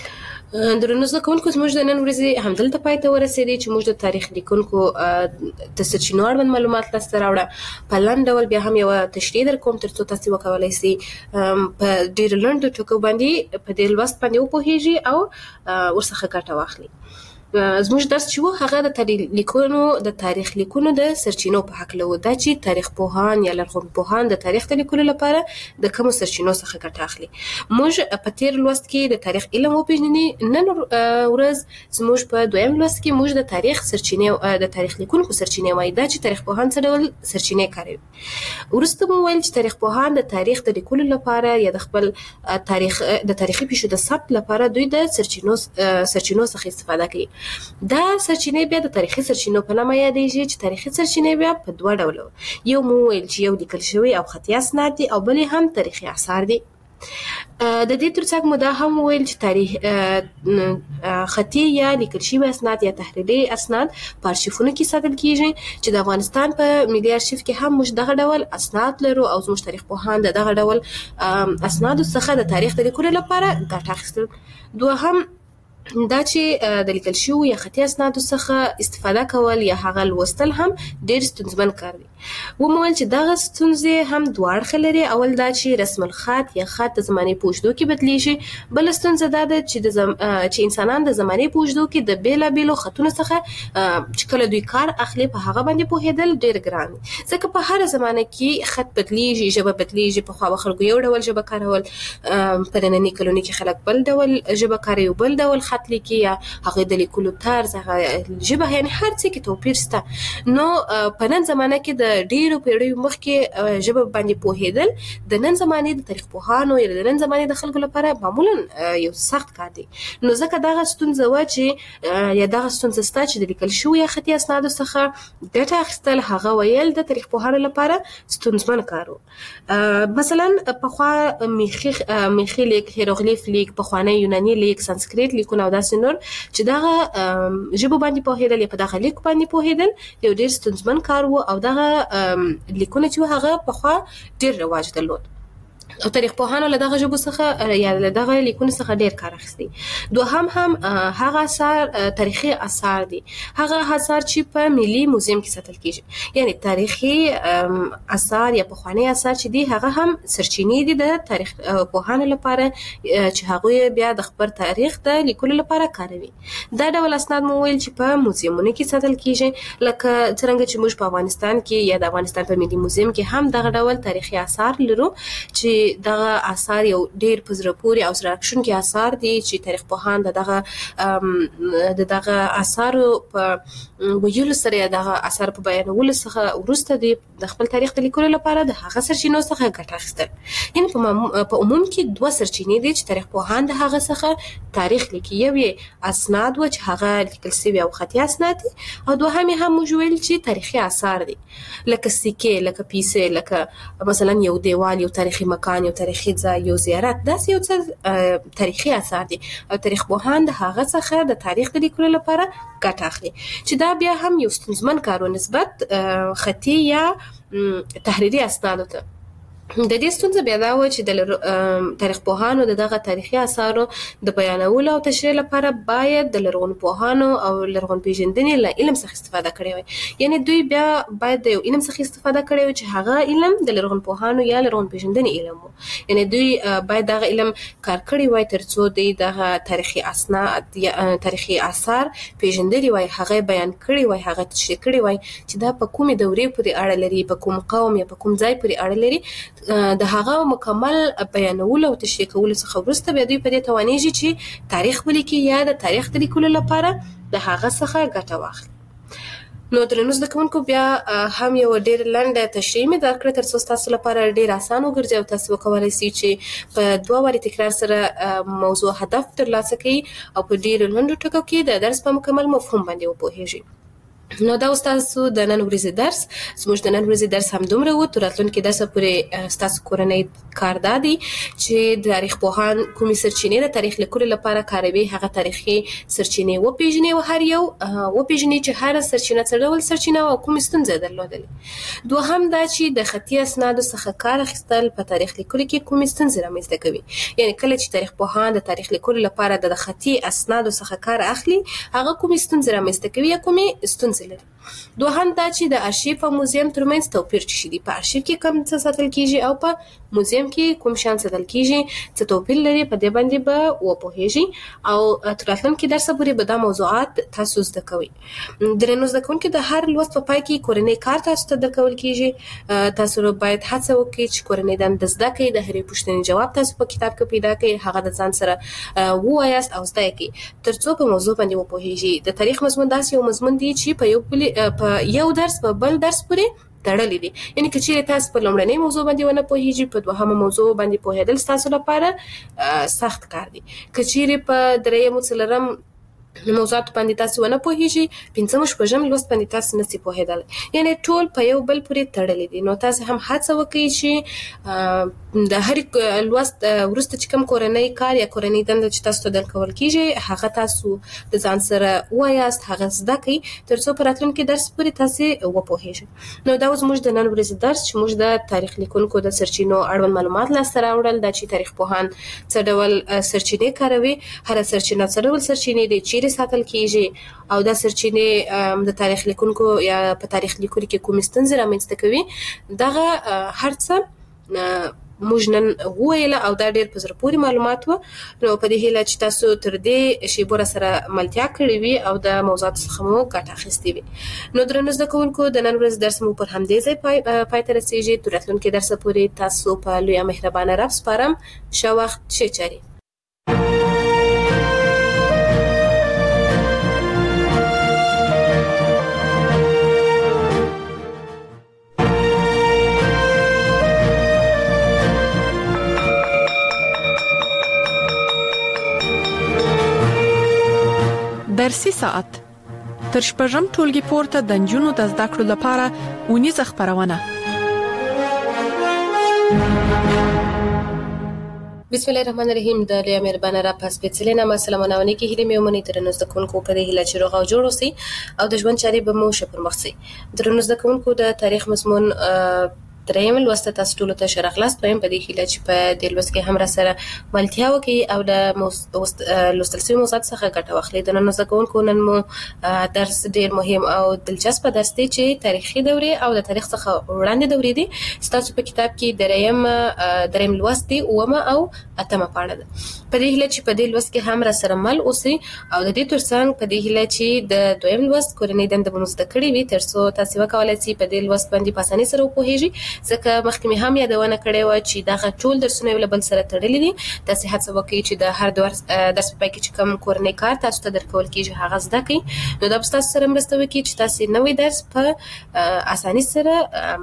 درنو زده کوونکو، زموږ د نن ورځې همدلته پای ته ورسېدی چې موږ د تاریخ لیکونکو د سرچینو اړوند معلومات لاسته راوړه. په لنډ ډول بیا هم یوه تشریح در کوم ترڅو تاسې وکولی سئ په ډېرو لنډو ټکو باندې په دې لوست باندې وپوهیږي او ورڅخه ګټه واخلي. زموږ درس چې و هغه د تاریخ لیکونو د تاریخ لیکونو د سرچینو په هکله و، دا چې تاریخ پوهان یا لرغون پوهان د تاریخ د لیکلو لپاره د کومو سرچینو څخه ګټه اخلي. موږ په تیر لوست کې د تاریخ علم وپېژنې، نن ورځ زموږ په دویم لوست کې موږ د تاریخ سرچینې د تاریخ لیکونکو سرچینې وایي، دا چې تاریخ پوهان څه ډول سرچینې کاروي. وروسته مو ویل چې تاریخ پوهان د تاریخ د لیکلو لپاره یا د خپل تاریخ د تاریخي پیښو د ثبت لپاره دوی د سرچینو سرچینو څخه استفاده کوي. دا سرچینې بیا د تاریخي سرچینو په نامه یادېږي چې تاریخي سرچینې بیا په دوه ډوله، یو مو ویل چې یو لیکل شوي او خطي اسناد دي او بلې هم تاریخي آثار دي. د دې ترڅنګ مو دا هم ویل چې تاریخ خطي یا لیکل شوي اسناد یا تحریري اسناد په ارشیفونو کې ساتل کیږي، چې د افغانستان په ملي ارشیف کې هم موږ دغه ډول اسناد لرو او زموږ تاریخ پوهان د دغه ډول اسنادو څخه د تاریخ د لیکلو لپاره ګټه اخیستل. دوهم دا چې د لیکل شوي یا خطي اسنادو څخه استفاده کول یا هغه لوستل هم ډېر ستونزمن کار دی. ومو ویل چې دغه ستونزې هم دوه اړخه لري. اول دا چې رسم الخط یا خط د زمانې په اوږدو کې بدلیږي، بله ستونزه دا ده چې د زم... چې انسانان د زمانې په اوږدو کې د بېلابېلو خطونو څخه چې کله دوی کار اخلي په هغه باندې پوهېدل ډېر ګران دي، ځکه په هره زمانه کې خط بدلیږي، ژبه بدلیږي. پخوا به خلکو یو ډول ژبه کارول، په ننني کلونو کې خلک بل ډول ژبه کاروي، بل ډول خط لیکي یا هغه د لیکلو طرز، هغه ژبه، یعنی هر څه کې توپیر شته. نو په نن زمانه کې د ډېرو پیړیو مخکې ژبه باندې پوهېدل د نن زمانې د تاریخ پوهانو یا د نن زمانې د خلکو لپاره معمولا یو سخت کار دی. نو ځکه دغه ستونزه وه چې یا دغه ستونزه شته چې د لیکل شوي یا خطي اسنادو څخه ګټه اخیستل هغه ویل د تاریخ پوهانو لپاره ستونزمن کار و. مثلا پخوا میخي میخي لیک، هیروغلیف لیک، پخوانی یوناني لیک، سانسکریت لیکونه او داسې نور چې دغه ژبو باندې پوهېدل یا په دغه لیک باندې پوهېدل یو ډېر ستونزمن کار و او دغه لیکونه چې هغه پخوا ډېر رواج درلود. او تاریخ پوهانو له دغه ژبو څخه یا له دغه لیکونو څخه ډیر کار اخیستی. دوهم هم هغه اثار تاریخي اثار دي، هغه اثار چې په ملي موزیم کې ساتل کیږي. یعنی تاریخي اثار یا پخوانی اثار چې دي هغه هم سرچینې دي د تاریخ پوهانو لپاره چې هغه بیا د خبر تاریخ د لیکلو لپاره کاروي. دا ډول اسناد مو ویل چې په موزیمونو کې ساتل کیږي، لکه څنګه چې موږ په افغانستان کې یا د افغانستان په ملي موزیم کې هم دغه ډول تاریخي اثار لرو چې دغه اثار یو ډیر په زړه پورې او زړه راښکونکي اثار دي چې تاریخ پوهان دغه د دغه اثارو په ویلو سره یا دغه اثار په بیانولو څخه وروسته د خپل تاریخ د لیکلو لپاره د هغه سرچینو څخه ګټه اخیستل. یعنی په عموم کې دوه سرچینې دي چې تاریخ پوهان د هغه څخه تاریخ لیکي. یو یې اسناد و چې هغه لیکل شوي او خطي اسناد دي، او دوهم یې هم موږ ویل چې تاریخي اثار دي، لکه سکې، لکه پیسې، لکه مثلا یو دیوال، یو تاریخي مکان، یو تاریخي ځای، یو زیارت. داسې یو څه تاریخي اثار دي او تاریخ پوهان د هغه څخه د تاریخ د لیکلو لپاره ګټه اخلي، چې دا بیا هم یو ستونزمن کار و نسبت خطي یا تحریري اسنادو ته. د دې ستونزه بیا دا و چې د تاریخ پوهانو دغه تاریخي اثارو د بیانولو او تشریح لپاره باید د لرغونپوهانو او لرغون پیژندنې له علم څخه استفاده کړې وي. یعنی دوی بیا باید د یو علم څخه استفاده کړې وي چې هغه علم د لرغونپوهانو یا لرغون پیژندنې علم و. یعنی دوی باید دغه علم کار کړی وای ترڅو دوی دغه تاریخي اسناد یا تاریخي اثار پیژندلي وای، هغه بیان کړی وای، هغه تشریح کړی وای چې دا په کومې دورې پورې اړه لري، په کوم قوم یا په کوم ځای پورې اړه لري. د هغه مکمل بیانولو او تشریح کولو څخه وروسته بیا دوی په دې توانیږي چې تاریخ ولیکي یا د تاریخ د لیکلو لپاره د هغه څخه ګټه واخلي. نو درنو زده کوونکو، بیا هم یو ډیر لنډه تشریح مې درکړه ترڅو تاسو لپاره ډیر اسان وګرځي او تاسو وکولای شئ چې په دوه واري تکرار سره موضوع هدف ترلاسه کړئ او په ډیر لنډو ټکو کې د درس په مکمل مفهوم باندې وپوهیږئ. نو دا تاسو د نن ورځې درس زموږ د نن ورځې درس هم دومره و. تر راتلونکي درسه پورې ستاسو کورنۍ کار دا دی چې د تاریخ پوهان کومې سرچینې د تاریخ لیکلو لپاره کاروي، هغه تاریخي سرچینې وپېژنئ او هر یو وپېژنئ چې هره سرچینه څه ډول سرچینه او کومې ستونزې درلودلې. دوهم دا چې د خطي اسنادو څخه کار اخیستل په تاریخ لیکلو کې کومې ستونزې رامنځته کوي. یعنی کله چې تاریخ پوهان د تاریخ لیکلو لپاره د خطي اسنادو څخه کار اخلي، هغه کومې ستونزې رامنځته کوي یا کومې ستونزې لري. دوهم دا چې د ارشیف او موزیم ترمنځ توپیر څه دی، په ارشیف کې کوم څه ساتل کیږي او په موزیم کې کوم شان ساتل کیږي، څه توپیر لري، په دې باندې به وپوهیږئ او تر راتلونکي درس پورې به دا موضوعات تاسو زده کوئ. درنو زده کوونکو، د هر لوست په پای کې کورنۍ کار تاسو ته درکول کیږي. تاسو باید هڅه وکړئ چې کورنۍ دنده زده کړئ، د هرې پوښتنې جواب تاسو په کتاب کې پیدا کړئ، هغه د ځان سره ووایاست او زده کړئ ترڅو په موضوع باندې وپوهیږئ. د تاریخ مضمون داسې یو مضمون دی چې په یو په یو درس په بل درس پورې تړلې دي. یعنی که چیرې تاسو په لومړنۍ موضوع باندې ونه پوهیږئ، په دوهمه موضوع باندې پوهېدل ستاسو لپاره سخت کار دی. که چیرې په درېیم او څلورم موضوعات باندې تاسو ونه پوهیږئ، پنځم شپږم لوست باندې تاسو نشئ پوهېدلی. یعنی ټول په یو بل پورې تړلې دي. نو تاسو هم هڅه وکړئ چې د هر لوست وروسته چې کوم کورنۍ کار یا کورنۍ دنده چې تاسو ته درکول کیږي هغه تاسو د ځان سره وایاست، هغه زده کړئ ترڅو په راتلونکي درس پورې تاسو وپوهیږئ. نو دا زموږ د نن ورځې درس چې موږ د تاریخ لیکونکو د سرچینو اړوند معلومات لاسته راوړل، دا چې تاریخ پوهان څه ډول سرچینې کاروي، هر سرچینه څه ډول سرچینې دي، چیرې ساتل کیږي او دا سرچینې د تاریخ لیکونکو یا په تاریخ لیکلو کې کومې ستونزې رامنځته کوي. دغه هر څه موږ نن وویله او دا ډېر په زړه پورې معلومات وو. نو په دې هیله چې تاسو تر دې شیبو سره ملتیا کړې وي او د موضوعاتو څخه مو ګټه اخیستې وي. نو درنو زده کوونکو، د نن ورځې درس مو پر همدې ځای پای پای ته رسیږي. تر راتلونکي درسه پورې تاسو په لویه مهربانه رب سپارم. ښه وخت، ښې چارې. درسي ساعت تر شپږم ټولګي پورته د نجونو د زده کړو لپاره ونیزه خبرونه. بسم الله الرحمن الرحیم. د لوی مهربانه را پس سپیڅلې نامه سلامونه ونکي هیله مې ومني درنو زده کوونکو په دې هیله چې روغ او جوړ اوسئ او د ژوند چارې به مو ښه پرمخ شي. درنو زده کوونکو، د تاریخ مضمون دریم لوست تاسو ټول ته شرخلاص پم په دې هیله چې په دې لوست کې هم را سره ملتیا وکړي او د لوستل شوي موضوعات څخه ګټه واخلي. د نن زده کوونکو نن مو درس ډیر مهم او دلچسپ درس دی چې تاریخي دورې او د تاریخ څخه وړاندې دورې دي. تاسو په کتاب کې دریم دریم لوست دی اومه او اتمه پاڼه ده. په دې هیله چې په دې لوست کې هم را سره مل اوسئ او د دې ترڅنګ په دې هیله چې د دویم لوست کورنۍ دنده مو زده کړې وي ترڅو تاسو وکولای شئ په دې لوست باندې په اسانۍ سره وپوهیږئ. ځکه مخکې مې هم یادونه کړې و چې دغه ټول درسونه یو له بل سره تړلي دي. تاسو هڅه وکړئ چې د هر درس درس په کې چې کوم کورنۍ کار تاسو ته درکول کېږي هغه زده کړئ. نو دا به تاسو سره مرسته وکړي چې تاسو نوې درس په اسانۍ سره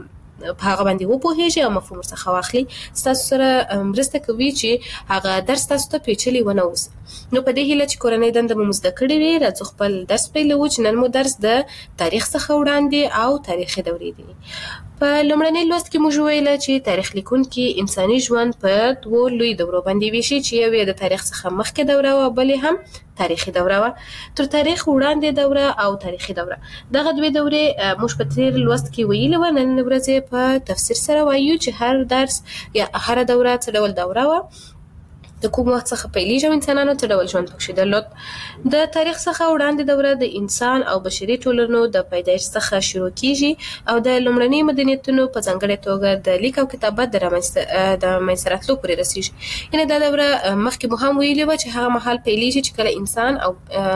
په هغه باندې وپوهیږئ او مفهوم څخه واخلي. تاسو سره مرسته کوي چې هغه درس تاسو ته پیچلی ونه اوسي. نو په دې هیله چې کورنۍ دنده مو زده کړې وي راځو خپل درس پیلوو چې نن مو درس د تاریخ څخه وړاندې او تاریخي دورې دي. په لومړنۍ لوست کې موږ ویل چې تاریخ لیکونکي انساني ژوند په دوه لوی دورو باندې ویشي چې یو د تاریخ څخه مخکې دوره او بل هم تاریخي دوره و. تر تاریخ وړاندې دوره او تاریخي دوره دغه دوه دورې موږ په تیر لوست کې ویل و. نن ورځ په تفسیر سره وایو چې هر درس یا هر دوره څه ډول دوره و، د کوم وخت څخه پیلېږي انسانانو څه ډول ژوند پکې درلود. د تاریخ څخه وړاندې دوره د انسان او بشري ټولنو د پیدایښت څخه شروع کیږي او د لومړني مدنیتونو په ځانګړې توګه د لیک او کتابت د رامنځته د منځته راتلو پورې رسیږي. یعنې دا دوره مخکې مو هم ویلې وه چې هغه مهال پیلېږي چې کله انسان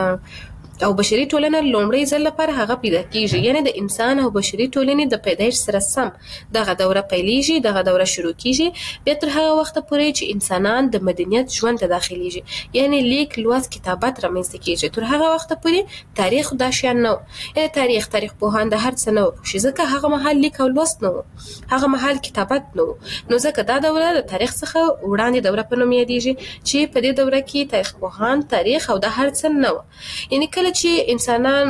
او او بشري ټولنه لومړی ځل لپاره هغه پیدا کیږي. یعنی د انسان او بشري ټولنې د پیدایښت سره سم دغه دوره پیلېږي، دغه دوره شروع کیږي. بیا تر هغه وخت پورې چې انسانان د مدنیت ژوند ته داخليږي، یعنی لیک لوست کتابت رامنځته کیږي. تر هغه وخت پورې تاریخ دا شان نه، یعنی تاریخ تاریخ پوهان د هر څه نه وښي ځکه هغه مهال لیک او لوست نه و، هغه مهال کتابت نه و. نو ځکه دا دوره د تاریخ څخه وړاندې دوره په نوم یادېږي چې په دې دوره کې تاریخ پوهان تاریخ او د هر څه نه و. یعنی کله چې انسانان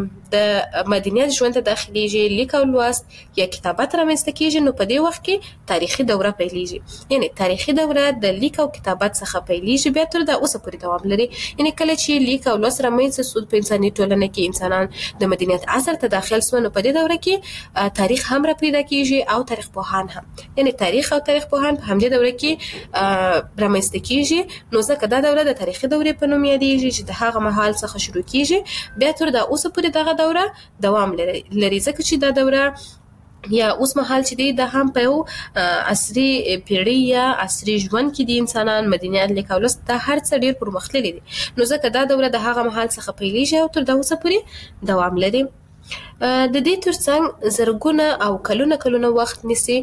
د مدنیت ژوند ته داخليږي، لیک او لوست یا کتابت رامنځته کیږي، نو په دې وخت کې تاریخي دوره پیلېږي. یعنی تاریخي دوره د لیک او کتابت څخه پیلېږي بیا تر د اوسه پورې دوام لري. یعنی کله چې لیک او لوست رامنځته شو په انساني ټولنه کې انسانان د مدنیت عصر ته داخل شول، نو په دې دوره کې تاریخ هم را پیدا کیږي او تاریخ پوهان هم. یعنی تاریخ او تاریخ پوهان په همدې دوره کې رامنځته کیږي. نو ځکه دا دوره د تاریخي دورې په نوم یادېږي چې د هغه مهال څخه شروع کیږي بیا تر دا اوسه پورې دغه دوره دوام لري. ځکه چې دا دوره یا اوس مهال چې دی دا هم په یو عصري پیړۍ یا عصري ژوند کې د انسانان مدنیت لیک او لوست دا هر څه ډیر پرمختللي دي. نو ځکه دا دوره د هغه مهال څخه پیلېږي او تر دا اوسه پورې دوام لري. د دې ترڅنګ زرګونه او کلونه کلونه وخت نیسي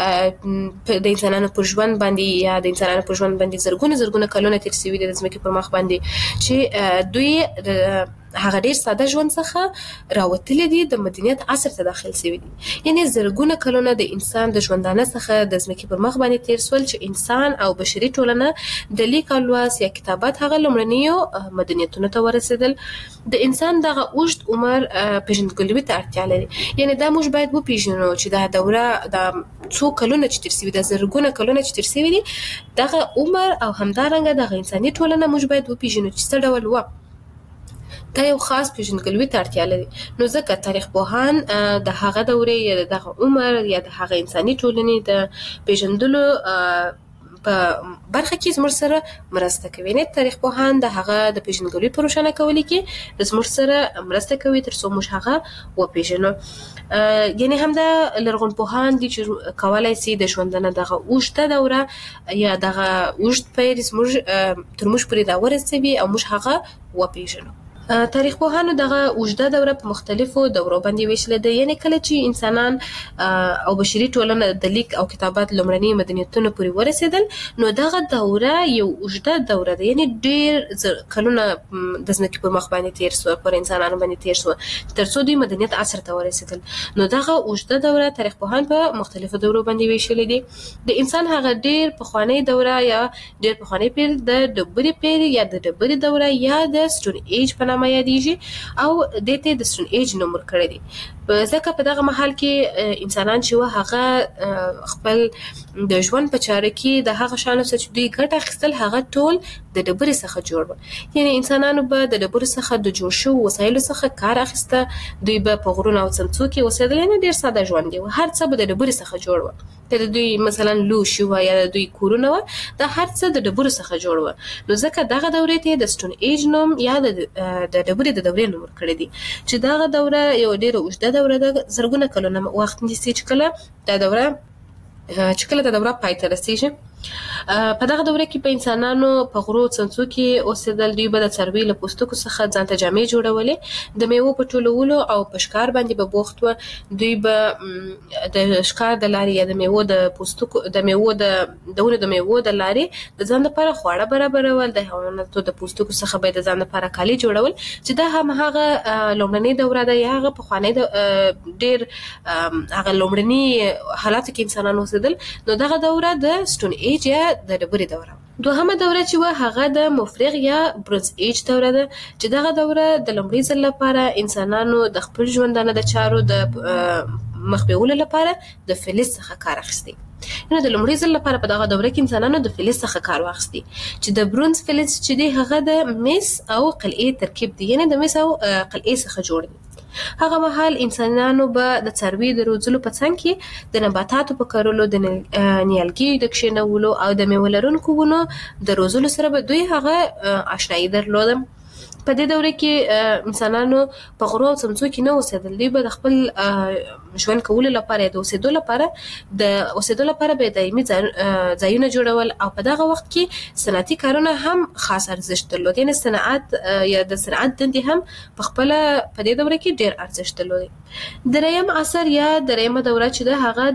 د انسانانو پر ژوند باندې یا د انسانانو پر ژوند باندې زرګونه زرګونه کلونه تیر شوي دي د ځمکې پر مخ باندې چې دوی هغه ډیر ساده ژوند څخه راوتلي دي د مدنیت عصر ته داخل شوي دي. یعنی زرګونه کلونه د انسان د ژوندانه څخه د ځمکې پر مخ باندې تیر شول چې انسان او بشري ټولنه د لیک او لوست یا کتابت هغه لومړنیو مدنیتونو ته ورسېدل. د انسان دغه اوږد عمر پیژندګلوي ته اړتیا لري. یعنی دا موږ باید وپیژنو چې دا دوره د څو کلونه چې تیر شوي د زرګونه کلونه چې تیر شوي دي دغه عمر او همدارنګه دغه انساني ټولنه موږ باید وپیژنو چې څه ډول و. دا یو خاص پیژندګلوي ته اړتیا لري. نو ځکه تاریخ پوهان د هغه دورې یا دغه عمر یا د هغه انساني ټولنې د پیژندلو په برخه کې زموږ سره مرسته کوي. نه تاریخ پوهان د هغه د پیژندګلوي په روښانه کولو کې زموږ سره مرسته کوي تر څو موږ هغه وپیژنو. یعنی هم د لرغون پوهان دي چې کولای شي د ژوندانه دغه اوږده دوره یا دغه اوږد پیر زموږ تر موږ پورې راورسوي او موږ هغه وپیژنو. تاریخ پوهانو دغه اوږده دوره په مختلفو دورو باندې ویشلې ده. یعنی کله چې انسانان او بشري ټولنه د لیک او کتابت لومړني مدنیتونو پورې ورسېدل نو دغه دوره یو اوږده دوره ده. یعنی ډیر کلونه د ځمکې پر مخ باندې تیر شو، پر انسانانو باندې تیر شو تر څو دوی مدنیت عصر ته ورسېدل. نو دغه اوږده دوره تاریخ پوهان په مختلفو دورو باندې ویشلې دي. د انسان هغه ډیر پخوانی دوره یا ډیر پخوانی پیر د ډبرې پیر یا د ډبرې دوره یا د سټون ایج په نامه یادېږي او د ته د سټون ایج نوم ورکړی دی. ځکه په دغه محل کې انسانان چې و هغه خپل د ژوند په چاره کې د هغه شانو چې دوی ګټه اخیستل هغه ټول د ډبرې څخه جوړ و. یعنی انسانانو به د ډبرې څخه د جوړ شوو وسایلو څخه کار اخیسته. دوی به په غرونو او څمڅو کې اوسېدل، یعنی ډېر ساده ژوند دی. هر څه به د ډبرې څخه جوړ و. د دوی مثلا لوښي و یا د دوی کورونه و، دا هر څه د ډبرو څخه جوړ و. نو ځکه دغه دورې ته د سټون ایج نوم یا د ډبرې د دورې نوم ورکړی دی چې دغه دوره یو ډېره اوږده دوره ده، زرګونه کلونه وخت نیسي چې کله دا دوره چې کله دا دوره پای ته رسیږي. په دغه دوره کې په انسانانو په غرو څمڅو کې اوسېدل. دوی به د څاروي له پوستکو څخه ځان ته جامې جوړولې، د میوو په ټولولو او په ښکار باندې به بوخت و. دوی به د ښکار د لارې یا د میوو د پوستکو د میوو د ډولو د میوو د لارې د ځان لپاره خواړه برابرول. د حیواناتو د پوستکو څخه به د ځان لپاره کالي جوړول چې دا هم هغه لومړنۍ دوره ده یا هغه پخوانۍ ډېر هغه لومړني حالاتو کې انسانان اوسېدل. نو دغه دوره د سټون ایج یا د ډبرې دوره. دوهمه دوره چې و هغه د مفرغ یا برونز ایج دوره ده چې دغه دوره د لومړي ځل لپاره انسانانو د خپل ژوندانه د چارو د مخ بیولو لپاره د فلز څخه کار اخیستی. نو د لومړي ځل لپاره په دغه دوره کې انسانانو د فلز څخه کار واخیستی چې د برونز فلز چې دی هغه د مس او قلعې ترکیب دی، یعنی د مس او قلعې څخه جوړ دی. هغه مهال انسانانو به د څاروي د روزلو په څنګ کې د نباتاتو په کرلو، د نیالګیو د کښېنولو او د میوه لرونکو ونو د روزلو سره به دوی هغه آشنایي درلوده. په دې دوره کې انسانانو په غرو او څمڅو کې نه اوسېدل. دوی به د خپل ژوند کولو لپاره د اوسېدو لپاره د اوسېدو لپاره به دایمي ځایونه جوړول او په دغه وخت کې صنعتي کارونه هم خاص ارزښت درلود. یعنې صنعت یا د صنعت دندې هم په خپله په دې دوره کې ډېر ارزښت درلود. دریم عصر یا دریمه دوره چې ده هغه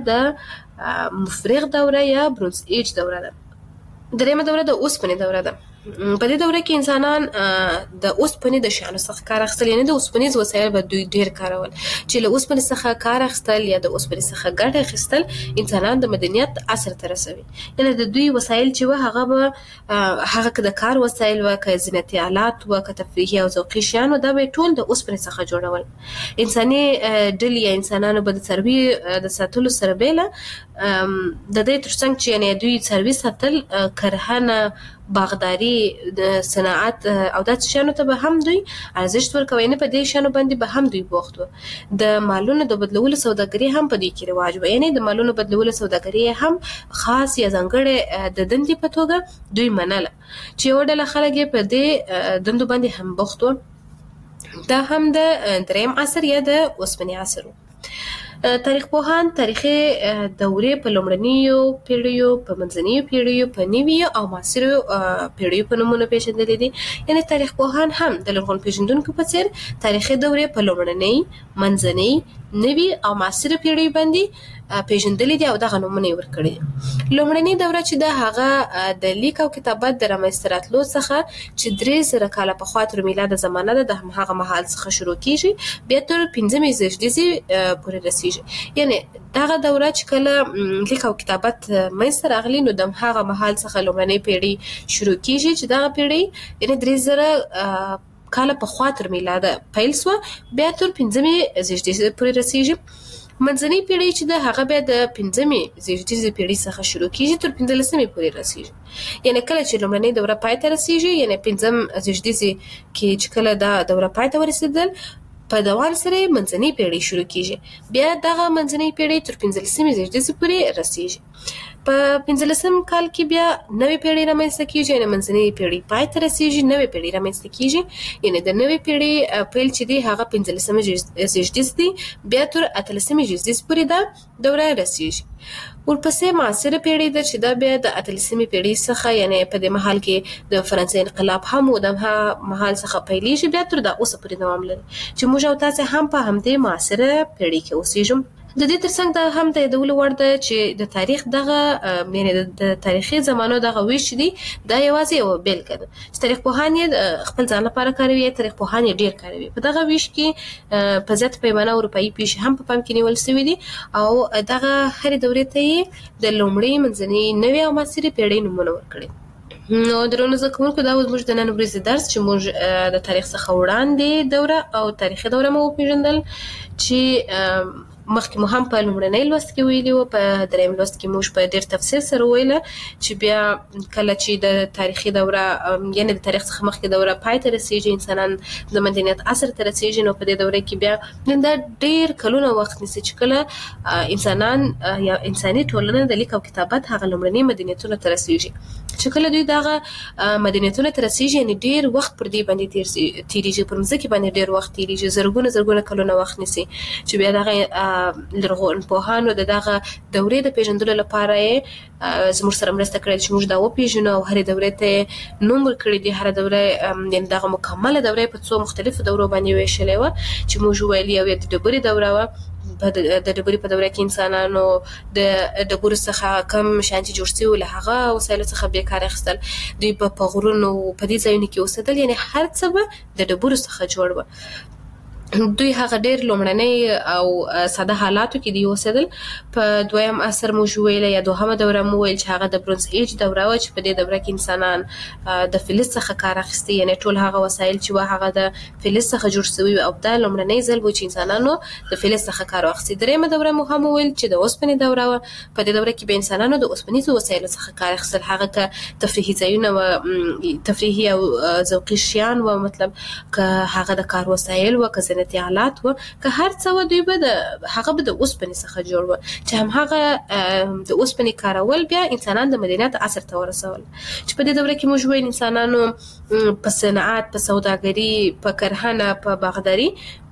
د مفرغ دوره یا برونز ایج دوره ده. دریمه دوره د اوسپنې دوره ده. په دې دوره کې انسانان د اوسپنې د شیانو څخه کار اخیستل، یعنی د اوسپنیز وسایل به دوی ډېر کارول چې له اوسپنې څخه کار اخیستل یا د اوسپنې څخه ګټه اخیستل انسانان د مدنیت عصر ته رسوي. یعنی د دوی وسایل چې و هغه به هغه که د کار وسایل و، که زینتي آلات و، که تفریحي او ذوقي شیان و، دا به ټول د اوسپنې څخه جوړول. انساني ډلې یا انسانانو به د څاروي د ساتلو سره بیله د دې تر څنګ چې یعنی دوی څاروي ساتل، کرهنه، باغداري، د صنعت او داسې شیانو ته به هم دوی ارزښت ورکوي. نه په دې شیانو باندې به هم دوی بوخت و. د مالونو د بدلولو سوداګري هم په دې کې رواج و، یعنی د مالونو بدلولو سوداګري هم خاص یا ځانګړې د دندې په توګه دوی منله چې یو ډله خلک یې په دې دندو باندې هم بوخت و. دا هم د دریم عصر یا د اوسپنې عصر و. تاریخ پوهان تاریخي دورې په لومړنیو پیړیو، په منځنیو پیړیو، په نویو او معاصرو پیړیو په نومونو پیژندلې دي. یعنی تاریخ پوهان هم د لرغون پیژندونکو په څیر تاریخي دورې په لومړنۍ، منځنۍ، نوي او معاصرو پیړیو باندې پیژندلې دي او دغه نومونه یې ورکړي دي. لومړنۍ دوره چې ده هغه د لیک او کتابت د رامنځته راتلو څخه چې درې زره کاله پخوا تر میلاده زمانه ده د همهغه مهال څخه شروع کیږي، بیا تر پنځمې زېږدیزې پورې رسیږي. یعنی دغه دوره چې کله لیک او کتابت منځته راغلي نو د هغه مهال څخه لومړنۍ پیړۍ شروع کیږي چې دغه پیړۍ یعنی درې زره کاله پخوا تر میلاده پیل سوه، بیا تر پنځمې زېږدیزې پورې رسیږي. منځنۍ پیړۍ چې ده هغه بیا د پنځمې زېږدیزې پیړۍ څخه شروع کیږي تر پنځلسمې پورې رسیږي. یعنی کله چې لومړنۍ دوره پای ته رسیږي، یعنی پنځم زېږدیزې کې چې کله دا دوره پای ته ورسېدل، په دوام سره منځنۍ پیړۍ شروع کیږي. بیا دغه منځنۍ پیړۍ تر پنځلسمې زېږدیزې پورې رسیږي. په پنځلسم کال کې بیا نوې پیړۍ رامنځته کیږي، یعنی منځنۍ پیړۍ پای ته رسیږي، نوې پیړۍ رامنځته کیږي. یعنی د نوې پیړۍ پیل چې دی هغه پنځلسمه زېږدیز دی، بیا تر اتلسمې زېږدیز پورې دا دوره رسیږي. ورپسې معاصره پیړۍ ده چې دا بیا د اتلسمې پیړۍ څخه یعنی په دې مهال کې د فرانسې انقلاب هم و، د مهال څخه پیلېږي، بیا تر دا اوسه پورې دوام لري چې موږ او تاسې هم په همدې معاصره پیړۍ کې اوسېږو. د دې ترڅنګ دا هم د یادولو وړ ده چې د تاریخ دغه یعنی د تاریخي زمانو دغه ویش دی دا یوازې یوه بیلګه ده چې تاریخ پوهان یې خپل ځان لپاره کاروي، تاریخ پوهان یې ډېر کاروي. په دغه ویش کې په زیاته پیمانه اروپایي پیښې هم په پام کې نیول سوي دي او دغه هرې دورې ته یې د لومړۍ، منځنۍ، نوې او معاصرې پیړۍ نومونه ورکړي. نو درنو زده کوونکو دا اوس موږ د نن ورځې درس چې موږ د تاریخ څخه وړاندې دوره او تاریخي دوره مو وپېژندل چې مخکې مو هم په لومړنۍ لوست کې ویلي وو، په درېیم لوست کې موږ په ډېر تفصیل سره وویله چې بیا کله چې د تاریخي دوره یعنې د تاریخ څخه مخکې دوره پای ته رسېږي، انسانان د مدنیت عصر ته رسېږي، نو په دې دوره کې بیا دا ډېر کلونه وخت نیسي چې کله انسانان یا انساني ټولنه د لیک او کتابت هغه لومړني مدنیتونو ته رسېږي. چې کله دوی دغه مدنیتونو ته رسېږي یعنې ډېر وخت پر دې باندې تېرېږي، پر مځکې باندې ډېر وخت تېرېږي، زرګونه زرګونه کلونه وخت نیسي چې بیا دغه لرغونپوهانو د دغه دورې د پېژندلو لپاره یې زموږ سره مرسته کړې چې موږ دا وپېژنو او هرې دورې ته یې نوم ورکړی دی. هره دوره یعنې دغه مکمله دوره په څو مختلفو دورو باندې ویشلې وه چې موږ وویل یو یې د ډبرې دوره وه. د ډبرې په دوره کې انسانانو د ډبرو څخه کم شیان چې جوړ شوي له هغه وسایلو څخه بې کار اخیستل، دوی په غرونو په دې ځایونو کې اوسېدل، یعنې هر څه به د ډبرو څخه جوړ وه. دوی هغه ډېر لومړنۍ او ساده حالاتو کې دی اوسېدل. په دویم عصر موږ ویله یا دوهمه دوره مو ویل چې هغه د برونز ایج دوره وه چې په دې دوره کې انسانان د فلز څخه کار اخیستی، یعنې ټول هغه وسایل چې وه هغه د فلز څخه جوړ شوي او دا لومړنی ځل و چې انسانانو د فلز څخه کار واخیستی. درېیمه دوره مو هم ویل چې د اوسپنې دوره وه. په دې دوره کې به انسانانو د اوسپنیزو وسایلو څخه کار اخیستل، هغه که تفریحي ځایونه وه، تفریحي او ذوقي شیان وه، مطلب که هغه د کار وسایل وه، که زینتي آلات وه، که هر څه وه، دوی به د هغه به د اوسپنې څخه جوړ وه چې همهغه د اوسپنې کارول بیا انسانان د مدنیت عصر ته ورسول. چې په دې دوره کې موږ ویل انسانانو په صنعت، په سوداګري، په کرهنه، په باغداري،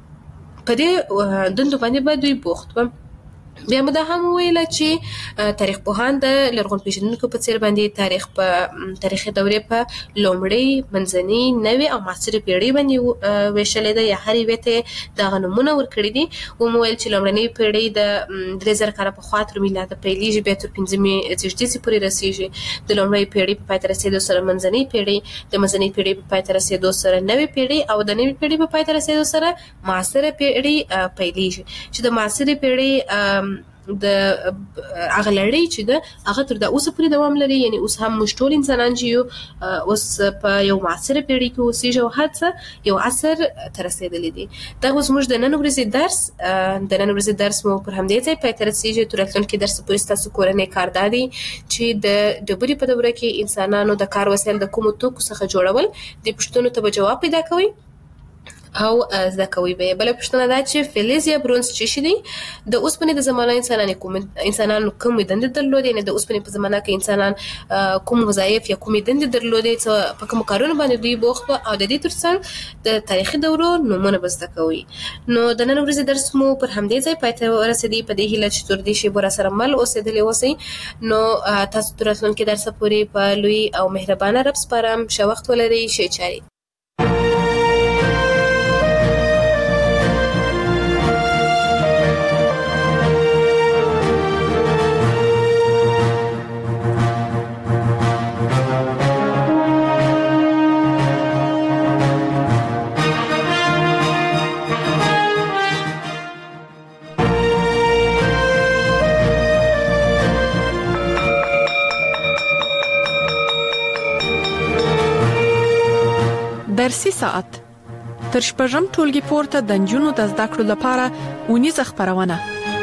په دې دندو باندې به دوی بوخت وه. بیا مو دا هم ویله چې تاریخ پوهان د لرغون پېژندونکو په څېر باندې تاریخ په تاریخي دورې په لومړۍ، منځنۍ، نوې او معاصرې پیړۍ باندې ویشلې ده یا هر یوې ته دغه نومونه ورکړي دي. ومو ویل چې لومړنۍ پیړۍ د درې زره کاله پخوا تر میلاده پیلېږي، بیا تر پنځمې زېږدیزې پورې رسېږي. د لومړۍ پیړۍ په پای ته رسېدو سره منځنۍ پیړۍ، د منځنۍ پیړۍ په پای ته رسېدو سره نوې پیړۍ او د نوې پیړۍ په پای ته رسېدو سره معاصره پیړۍ پیلېږي. چې د معاصرې پیړۍ د هغه لړۍ چې ده هغه تر دا اوسه پورې دوام لري، یعنې اوس هم موږ ټول انسانان چې یو اوس په یو معاصره پیړۍ کې اوسېږو او هر څه یو عصر ته رسېدلی دي. دا اوس موږ د نن ورځې درس د نن ورځې درس مو پر همدې ځای پای ته رسېږي. تر راتلونکي درس پورې ستاسو کورنی کار دا دی چې د ډبرې په دوره کې انسانانو د کار وسایل د کومو توکو څخه جوړول، دې پوښتنو ته به جواب پیدا کوئ او زده کوي به. بله پوښتنه دا چې فلز یا برونز څه شی دی؟ د اوسپنې د زمانه انسانانو کوم انسانانو کومې دندې درلودې، یعنې د اوسپنې په زمانه کې انسانان کوم وظایف یا کومې دندې درلودې، څه په کومو کارونو باندې دوی بوخت وو، او د دې ترڅنګ د تاریخي دورو نومونه به زده کوئ. نو د نن ورځې درس مو پر همدې ځای پای ته ورسېدی، په دې هیله چې تر دې شیبو راسره مل اوسېدلي اوسئ. نو تاسو تر راتلونکي درسه پورې په لوی او مهربانه رب سپارم. ښه وخت ولرئ، ښې چارې. درسي ساعت تر شپږم ټولګي پورته د نجونو د زده کړو لپاره اونیزه خپرونه.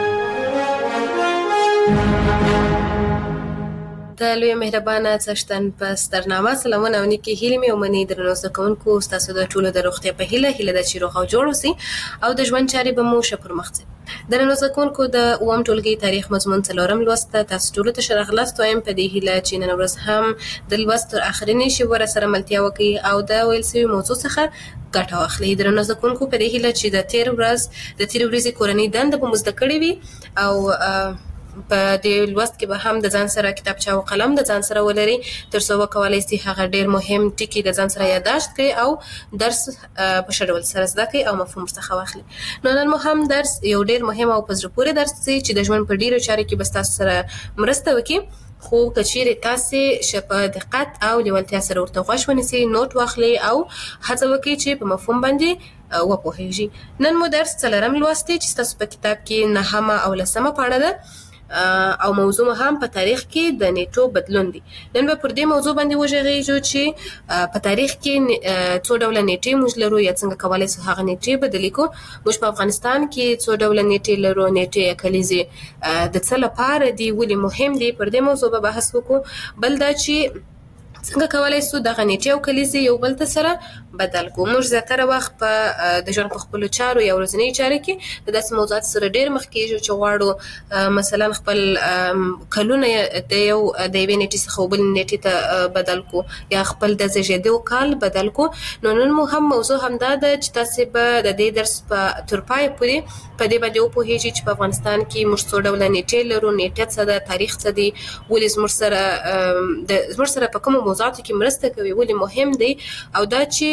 د لوی مهربانه څښتن په سترنامه سلامونه او نیکې هیلې مې ومنئ. درنو زده کوونکو، ستاسو د ټولو د روغتیا په هیله هیله ده چې روغ او جوړ اوسئ او د ژوند چارې به مو ښه پرمخ ځي. درنو زده کوونکو، د اووم ټولګي تاریخ مضمون څلورم لوست ته تاسو ټولو ته ښه راغلاست وایم، په دې هیله چې نن ورځ هم د لوست تر اخرینې شېبو راسره ملتیا وکړئ او د ویل شوي موضوع څخه ګټه واخلئ. درنو زده کوونکو، په دې هیله چې د تېر ورځ د تېرې ورځې کورنۍ دنده به مو زده کړې وي او په دې لوست کې به هم د ځان سره کتابچه او قلم د ځان سره ولري، تر څو وکولای شئ هغه ډېر مهم ټکي د ځان سره یادداشت کړئ او درس په ښه ډول سره زده کړئ او مفهوم څخه واخلئ. نو نن مو هم درس یو ډېر مهم او په زړه پورې درس دی چې د ژوند په ډېرو چارو کې به ستاسو سره مرسته وکړي. خو که چیرې تاسې ښه په دقت او لیوالتیا سره ورته غوږ ونیسئ، نوټ واخلئ او هڅه وکړئ چې په مفهوم باندې وپوهیږئ. نن مو درس څلورم لوست دی چې ستاسو په کتاب کې نهمه او لسمه پاڼه ده. او موضوع هم په تاریخ کې د نیټو بدلون دی. نن به پر دې موضوع باندې وژغېږو چې په تاریخ کې څو ډول نیټې موږ لرو یا څنګه کولای شو هغه نیټې بدلې کو. موږ په افغانستان کې څو ډول نیټې لرو. نیټې کلیزې د څه لپاره دي، ولې مهم دي، پر دې موضوع به بحث وکړو. بل دا چې څنګه کولای شو دغه نیټې او کلیزې یو بل ته سره بدل کو. موږ زیاتره وخت په د ژوند په خپلو چارو یا ورځنیو چارو کې د داسې موضوعاتو سره ډېر مخ کېږو چې غواړو مثلا خپل کلونه د یو د یوې نیټې څخه بل نیټې ته بدل کو یا خپل د زیږېدو کال بدل کو. نو نن مو هم موضوع همدا ده چې تاسې به د دې درس په تر پایه پورې په دې باندې وپوهېږئ چې په افغانستان کې موږ څو ډوله نیټې لرو، نیټه څه ده، تاریخ څه دی، ولې زموږ سره د زموږ سره په کومو موضوعاتو کې مرسته کوي، ولې مهم دی، او دا چې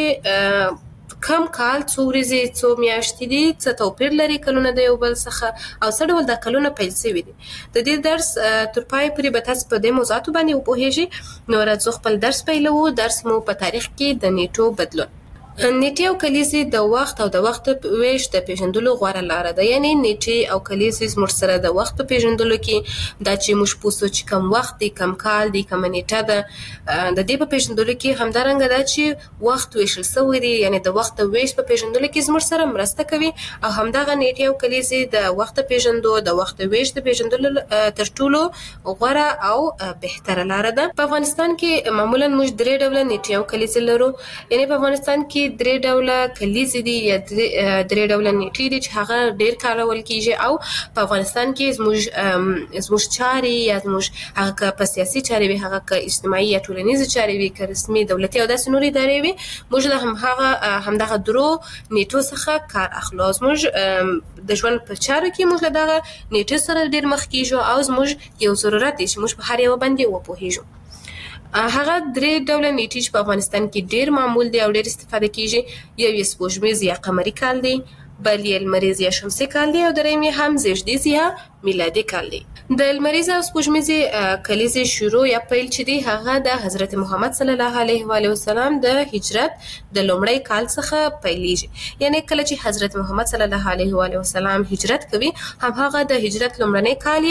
کم کال څو ورځې څو میاشتې دي، څه توپیر لري کلونه د یو بل څخه، او څه ډول دا کلونه پیل شوي دي. د دې درس تر پایه پورې به تاسو په دې موضوعاتو باندې وپوهېږئ. نو راځو خپل درس پیلوو. درس مو په تاریخ کې د نیټو بدلون. نیټې او کلیزې د وخت او د وخت ویش د پیژندلو غوره لاره ده. یعنی نیټې او کلیزې زموږ سره د وخت په پیژندلو کې دا چې موږ پوسو چې کم وخت دی، کم کال دی، کم نیټه ده، د دې په پیژندلو کې همدارنګه دا چې وخت ویشل شوی دی، یعنی د وخت ویش په پیژندلو کې زموږ سره مرسته کوي. او همدغه نیټې او کلیزې د وخت پیژندو د وخت ویش د پیژندلو تر ټولو غوره او بهتره لاره ده. په افغانستان کې معمولا موږ درې ډوله نیټې او کلیزې لرو. یعنی په افغانستان کې درې ډوله کلیزې دي یا درې ډوله نیټې دي چې هغه ډېر کارول کېږي. او په افغانستان کې زموږ زموږ چارې یا زموږ هغه که په سیاسي چارې وي، هغه که اجتماعي یا ټولنیزې چارې وي، که رسمي دولتي او داسې نورې ادارې وي، موږ له همهغه همدغه درو نیټو څخه کار اخلو. زموږ د ژوند په چارو کې موږ له دغه نیټو سره ډېر مخ کېږو او زموږ یو ضرورت دی چې موږ په هر یوه باندې وپوهېږو. هغه درې ډوله نیټې چې په افغانستان کې ډېر معمول دي او ډېر استفاده کېږي. یو یې سپوږمیز یا قمري کال دی، بل یې لمریز یا شمسي کال دی، او درېیم یې هم زیږدیز یا میلادي کال دی. د لمریز او سپوږمیزې کلیزې شروع یا پیل چې دی هغه د حضرت محمد صلی الله علیه و آله وسلم د هجرت د لومړی کال څخه پیلېږي. یعنی کله چې حضرت محمد صلی الله علیه و آله وسلم هجرت کوي، همهغه د هجرت لومړنی کال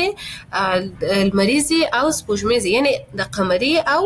یې لمریزې او سپوږمیزې یعنی د قمري او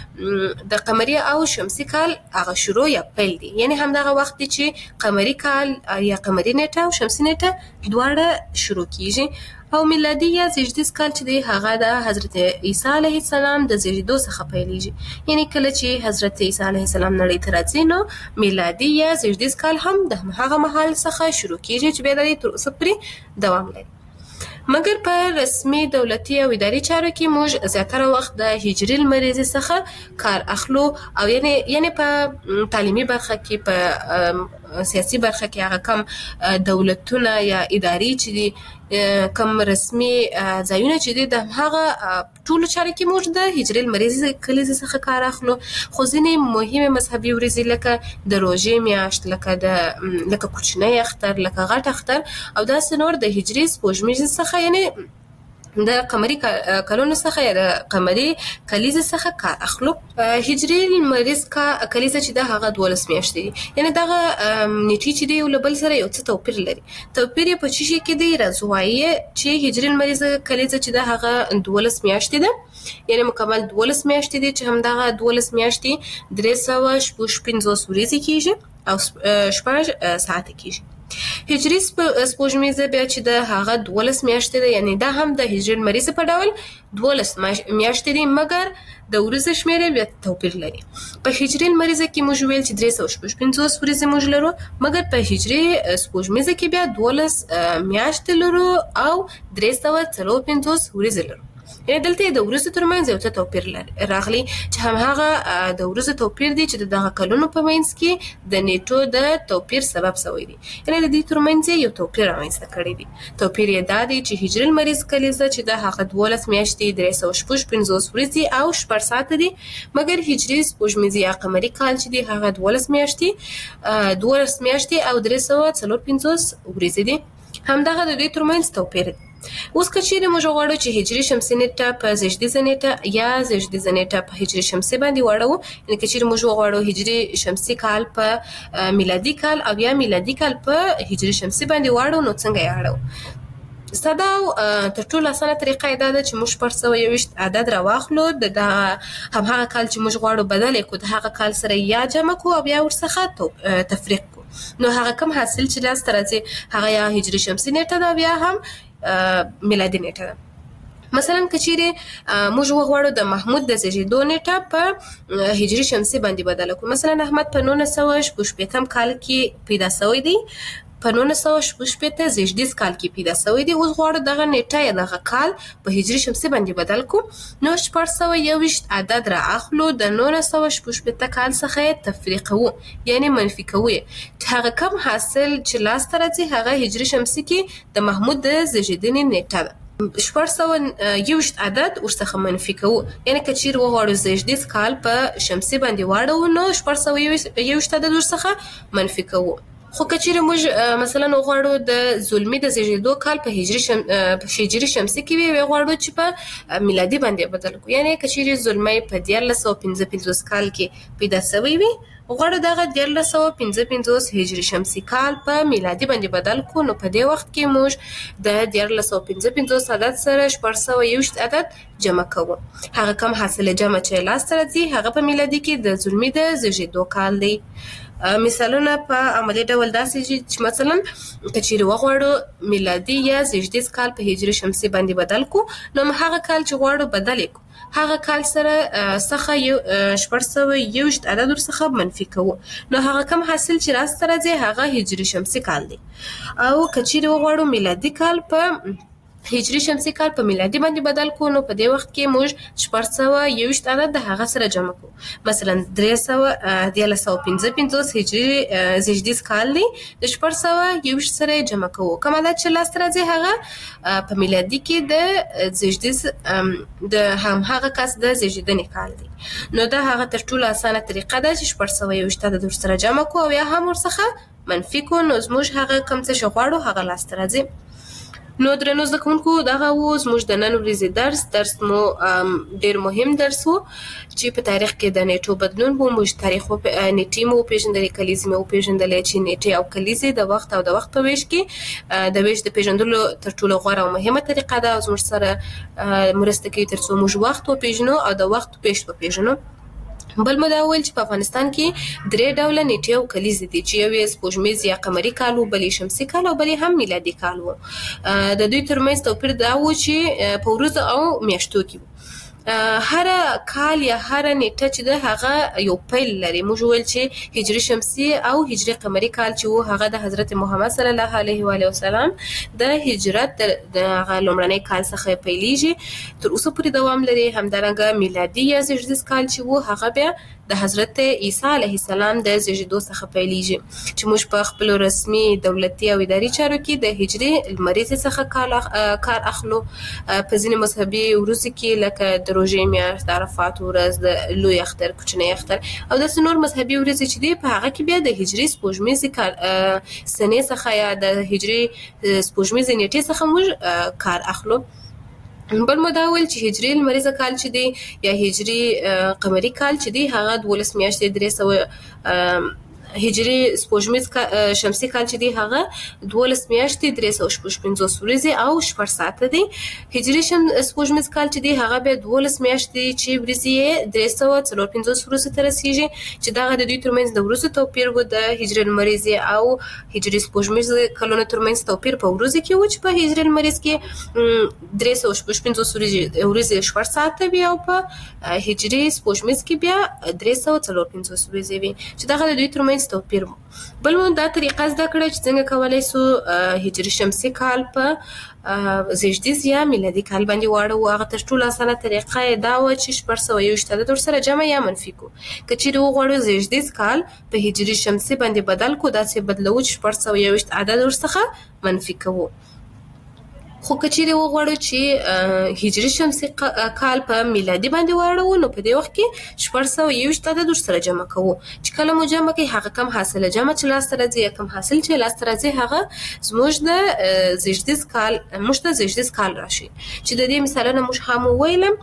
د قمري او شمسي کال هغه شروع یا پیل دی. یعنی همدغه وخت دی چې قمري کال یا قمري نیټه او شمسي نیټه دواړه شروع کیږي. او میلادي یا زیږدیز کال چې دی هغه د حضرت عیسی علیه السلام د زیږیدو څخه پیلېږي. یعنی کله چې حضرت عیسی علیه السلام نړۍ ته راځي، نو میلادي یا زیږدیز کال هم د هغه مهال څخه شروع کیږي چې بیا د تر اوسه پورې دوام لري. مګر په رسمي دولتي او اداري چارو کې موږ زیاتره وخت د هجري لمریزې څخه کار اخلو. او یعنی یعنی په تعلیمي برخه کې، په سیاسي برخه کې هغه کم دولتونه یا اداري چې دي، کم رسمي ځایونه چې دي، د هغه ټولو چارو کې موږ د هجري لمریزې کلیزې څخه کار اخلو. خو ځینې مهمې مذهبي ورځې لکه د روژې میاشت، لکه د لکه کوچنی اختر، لکه غټ اختر او داسې نور د هجري سپوږمیزې څخه یعنی د قمري کلونو څخه یا د قمري کلیزې څخه کار اخلو. هجري لمریز کلیزه چې ده هغه دولس میاشتې دي. یعنی دغه نیټې چې دی یو له بل سره یو څه توپیر لري. توپیر یې په څه شي کې دی؟ راځو وایو چې هجري لمریز کلیزه چې ده هغه دولس میاشتې ده، یعنی مکمل دولس میاشتې دي چې همدغه دولس میاشتې درې سوه شپږ پنځوس ورځې کېږي او شپږ ساعته کېږي. هجري سپوږمیزه بیا چې د هغه دولس میاشتې ده، یعنی دا هم د هجري لمریز په ډول دولس میاشتې دي، مګر د ورځو شمېر بیا توپیر لري. په هجري لمریزه کې موږ ویل چې درې سوه شپږ پنځوس ورځې موږ لرو، مګر په هجري سپوږمیزه کې بیا دولس میاشتې لرو او درې سوه څلور پنځوس ورځې لرو. یعنی دلته د ورځو ترمنځ یو څه توپیر راغلی چې همهغه د ورځو توپیر دی چې دغه کلونو په منځ کې د نیټو د توپیر سبب شوی دی. یعنی د دې ترمنځ یو توپیر رامنځته کړی دی. توپیر یې دا دی چې هجري لمریز کلیزه چې د هغه دولس میاشتې درې سوه شپږ پنځوس ورځې او شپږ ساعته دي، مګر هجري سپوږمیز یا قمري کال چې دی هغه دولس میاشتې دولس میاشتې او درې سوه څلور پنځوس ورځې دي. همدغه د دې ترمنځ توپیر دی. اوس که چیرې موږ غواړو چې هجري شمسي نیټه په زیږدیزه نیټه یا زیږدیزه نیټه په هجري شمسي باندې واړو، یعنی که چیرې موږ غواړو هجري شمسي کال په میلادي کال او یا میلادي کال په هجري شمسي باندې واړو، نو څنګه یې اړو؟ ساده او تر ټولو اسانه طریقه دا ده چې موږ شپږ سوه یوویشت عدد راواخلو د همهغه کال چې موږ غواړو بدل یې کړو د هغه کال سره یا جمع کړو او بیا ورڅخه تفریق کړو. نو هغه کم حاصل چې لاسته راځي هغه یا هجري شمسي نیټه ده بیا هم میلادي نیټه ده. مثلا کچیرې موږ وغواړو د محمود د زیږیدو نیټه په هجري شمسي باندې بدله کړو. مثلا احمد په نولس سوه شپږ شپېتم کال کې پیدا شوی دی، په نولس سوه شپږ شپېته زیږدیز کال کې پیدا شوی دی. اوس غواړو دغه نیټه یا دغه کال په هجري شمسي باندې بدل کړو. نو شپږ سوه یوویشت عدد را اخلو د نولس سوه شپږ شپېته کال څخه یې تفریقوو یعنی منفي کوو چې هغه کم حاصل چې لاسته راځي هغه هجري شمسي کې د محمود د زیږیدنې نیټه ده. شپږ سوه یوویشت عدد ورڅخه منفي کوو، یعنی که چیرې وغواړو زیږدیز کال په شمسي باندې واړوو نو شپږ سوه یوویشت عدد ورڅخه منفي کوو. خو که چیرې موږ مثلا وغواړو د زلمي د زیږیدو کال په هجري شم... هجري شمسي کې وي وغواړو چې په میلادي باندې بدل کړو، یعنی که چیرې زلمي په دیارلس سوه پنځه پنځوس کال کې پیدا شوی وي غواړو دغه دیارلس سوه پنځه پنځوس هجري شمسي کال په میلادي باندې بدل کړو. نو په دې وخت کې موږ د دیارلس سوه پنځه پنځوس عدد سره شپږ سوه یوویشت عدد جمع کوو. هغه کم حاصل جمع چې لاسته راځي هغه په میلادي کې د زلمي د زیږیدو کال دی. مثالونه په عملي ډول داسې چې مثلا که چیرې وغواړو میلادي یا زیږدیز کال په هجري شمسي باندې بدل کړو نو هغه کال چې غواړو بدل کړو هغه کال سره څخه یو شپږ سوه یوویشت عدد ورڅخه منفي کوو. نو هغه کم حاصل چې لاسته راځي هغه هجري شمسي کال دی. او که چیرې وغواړو میلادي کال په هجري شمسي کال په میلادي باندې بدل کړو نو په دې وخت کې موږ شپږ سوه یوویشت عدد د هغه سره جمع کړو. مثلا درې سوه دیارلس سوه پنځه پنځوس هجري زیږدیز کال دی د شپږ سوه یوویشت سره جمع کوو. کوم عدد چې لاسته راځي هغه په میلادي کې د زیږدیز د همهغه کس د زیږیدنې کال دی. نو دا هغه تر ټولو اسانه طریقه ده چې شپږ سوه یوویشت عدد ورسره جمع کړو او یا هم ورڅخه منفي کړو. نو زموږ هغه کوم څه چې غواړو هغه لاسته راځي. نو درنو زده کوونکو دغه و زموږ د نن ورځې درس درس مو ډېر مهم درس و چې په تاریخ کې د نیټو بدلون و. موږ تاریخ نیټې مو وپېژندلې، کلیزې مو وپېژندلې چې نیټې او کلیزې د وخت او د وخت په ویش کې د ویش د پېژندلو تر ټولو غوره او مهمه طریقه ده او زموږ سره مرسته کوي تر څو موږ وخت وپېژنو او د وخت پېش وپېژنو. بل مو دا وویل چې په افغانستان کې درې ډوله نیټې او کلیزې دي چې یو یې سپوږمیز یا قمري کال و، بل یې شمسي کال او بل یې هم میلادي کال و. د دوی ترمنځ توپیر دا و چې په ورځو او میاشتو کې و. هر کال یا هر نیټه چې ده هغه یو پیل لري. موږ ویل چې هجري شمسي او هجري قمري کال چې و هغه د حضرت محمد صلی الله علیه و آله وسلم د هجرت د هغه لومړنی کال څخه پیلیږي تر اوسه پورې دوام لري. همدارنګه میلادي یا زیږدیز کال چې و هغه بیا د حضرت عیسی علیه السلام د زیږیدو څخه پیلیږي چې موږ په خپل رسمي دولتي او اداري چارو کې د هجري لمریزې څخه کار اخلو. په ځینې مذهبي ورځو کې لکه د روژې میاشت، د عرفات ورځ، د لوی اختر، کوچنی اختر او داسې نور مذهبي ورځې چې دي په هغه کې بیا د هجري سپوږمیزې سنې څخه یا د هجري سپوږمیزې نیټې څخه موږ کار اخلو. بل مو دا ویل چې هجري لمریزه کال چې دی یا هجري قمري کال چې دی هغه دولس میاشتې درې سوه هجري سپوږمیز شمسي کال چې دی هغه دولس میاشتې درې سوه شپږ پنځوس ورځې او شپږ ساعته دی. هجري سپوږمیز کال چې دی هغه بیا دولس میاشتې چې ورځې یې درې سوه څلور پنځوس ورځو ته رسیږي چې دغه د دوی ترمنځ د ورځو توپیر و. د هجري لمریزې او هجري سپوږمیز کلونو ترمنځ توپیر په ورځو کې و چې په هجري لمریز کې درې سوه شپږ پنځوس ورځې شپږ ساعته وي او په هجري سپوږمیز کې بیا درې سوه څلور پنځوس ورځې وي چې دغه د دوی ترمنځ توپیر مو. بل مو دا طریقه زده کړه چې څنګه کولی سو هجري شمسي کال په زیږدیز یا میلادي کال باندې واړو. هغه تر ټولو اسانه طریقه یې دا وه چې شپږ سوه یوویشت عدد ورسره جمع یا منفي کړو. که چیرې وغواړو زیږدیز کال په هجري شمسي باندې بدل کړو داسې بدلوو چې شپږ سوه یوویشت عدد ورڅخه منفي کوو. خو که چیرې وغواړو چې هجري شمسي کال په میلادي باندې واړوو نو په دې وخت کې شپږ سوه یوویشت عدد ورسره جمع کوو. چې کله مو جمع کوي هغه کم حاصله جمع چې لاسته راځي یا کم حاصل چې لاسته راځي هغه زموږ د زیږدیز کال موږ ته زیږدیز کال راشي. چې د دې مثالونه موږ هم وویلم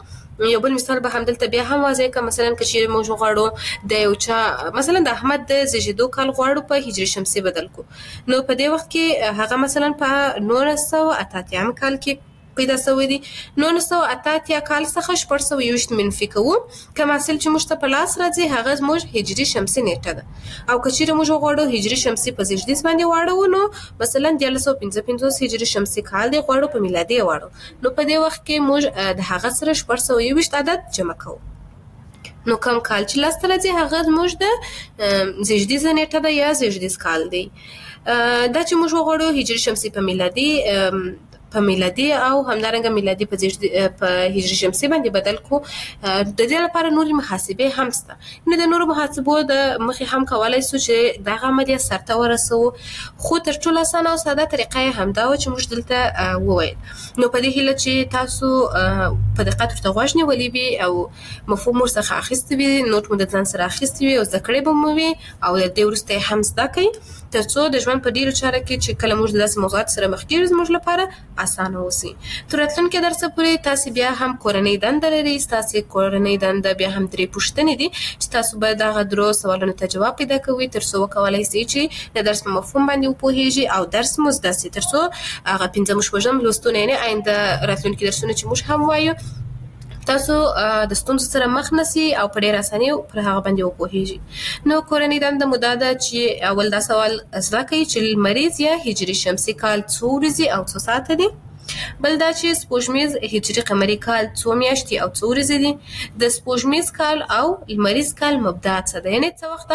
یو بل مثال به همدلته بیا هم واضح که مثلا که چې موږ غواړو د یو چا مثلا د احمد د زیږیدو کال غواړو په هجري شمسي بدل کو نو په دې وخت کې هغه مثلا په نولس سوه اته اتیا کال کې پیدا شوی دی. نولس سوه اته اتیا کال څخه شپږ سوه یوویشت منفي کوو کوم حاصل چې موږ ته په لاس راځي هغه زموږ هجري شمسي نیټه ده او که چیرې موږ غواړو هجري شمسي په زیږدیز باندې واړو نو مثلا دیارلس سوه پنځه پنځوس هجري شمسي کال دی غواړو په میلادي واړو نو په دې وخت کې موږ د هغه سره شپږ سوه یوویشت عدد جمع کوو نو کوم کال چې لاس ته راځي هغه زموږ د زیږدیز نیټه ده یا زیږدیز کال دی. دا چې موږ غواړو هجري شمسي په میلادي په میلادي او همدارنګه میلادي په په هجري شمسي باندې بدل کو د دې لپاره نورې محاسبې هم شته. نو د نورو محاسبو د مخې هم کولای شو چې دغه عملیه سرته ورسوو خو تر ټولو اسانه او ساده طریقه یې همدا و چې موږ دلته وویل. نو په دې هیله چې تاسو په دقت ورته غوږ نیولی وي او مفهوم ورڅخه اخیستی وي نوټ مو د ځان سره اخیستی وي او زده کړی به مو وي او د دې وروسته یې هم زده کوئ تر څو د ژوند په ډیرو چاره کې چې کله موږ د داسې موضوعات سره مخ کېږو زموږ لپاره اسانه اوسي. تر راتلونکي درسه پورې تاسو بیا هم کورنۍ دنده لرئ. ستاسو کورنۍ دنده بیا هم درې پوښتنې دي چې تاسو باید دغه درو سوالونو ته جواب پیدا کوئ تر څو وکولای شئ چې د درس په مفهوم باندې وپوهیږئ او درس مو زده شي تر څو هغه پنځم شپږم لوستونه یعنې آینده راتلونکي درسونه چې موږ هم وایو تاسو د ستونزو سره مخ نسی او په ډېر اسانۍ پر هغه باندې وپوهیږئ. نو کورنۍ دنده مو دا ده چې اول دا سوال زده کړئ چې لمریز یا هجري شمسي کال څو ورځې او څو ساعته دي. بل دا چې سپوږمیز هجري قمري کال څو میاشتې او څو ورځې دي. د سپوږمیز کال او لمریز کال مبدا څه ده یعنې څه وخت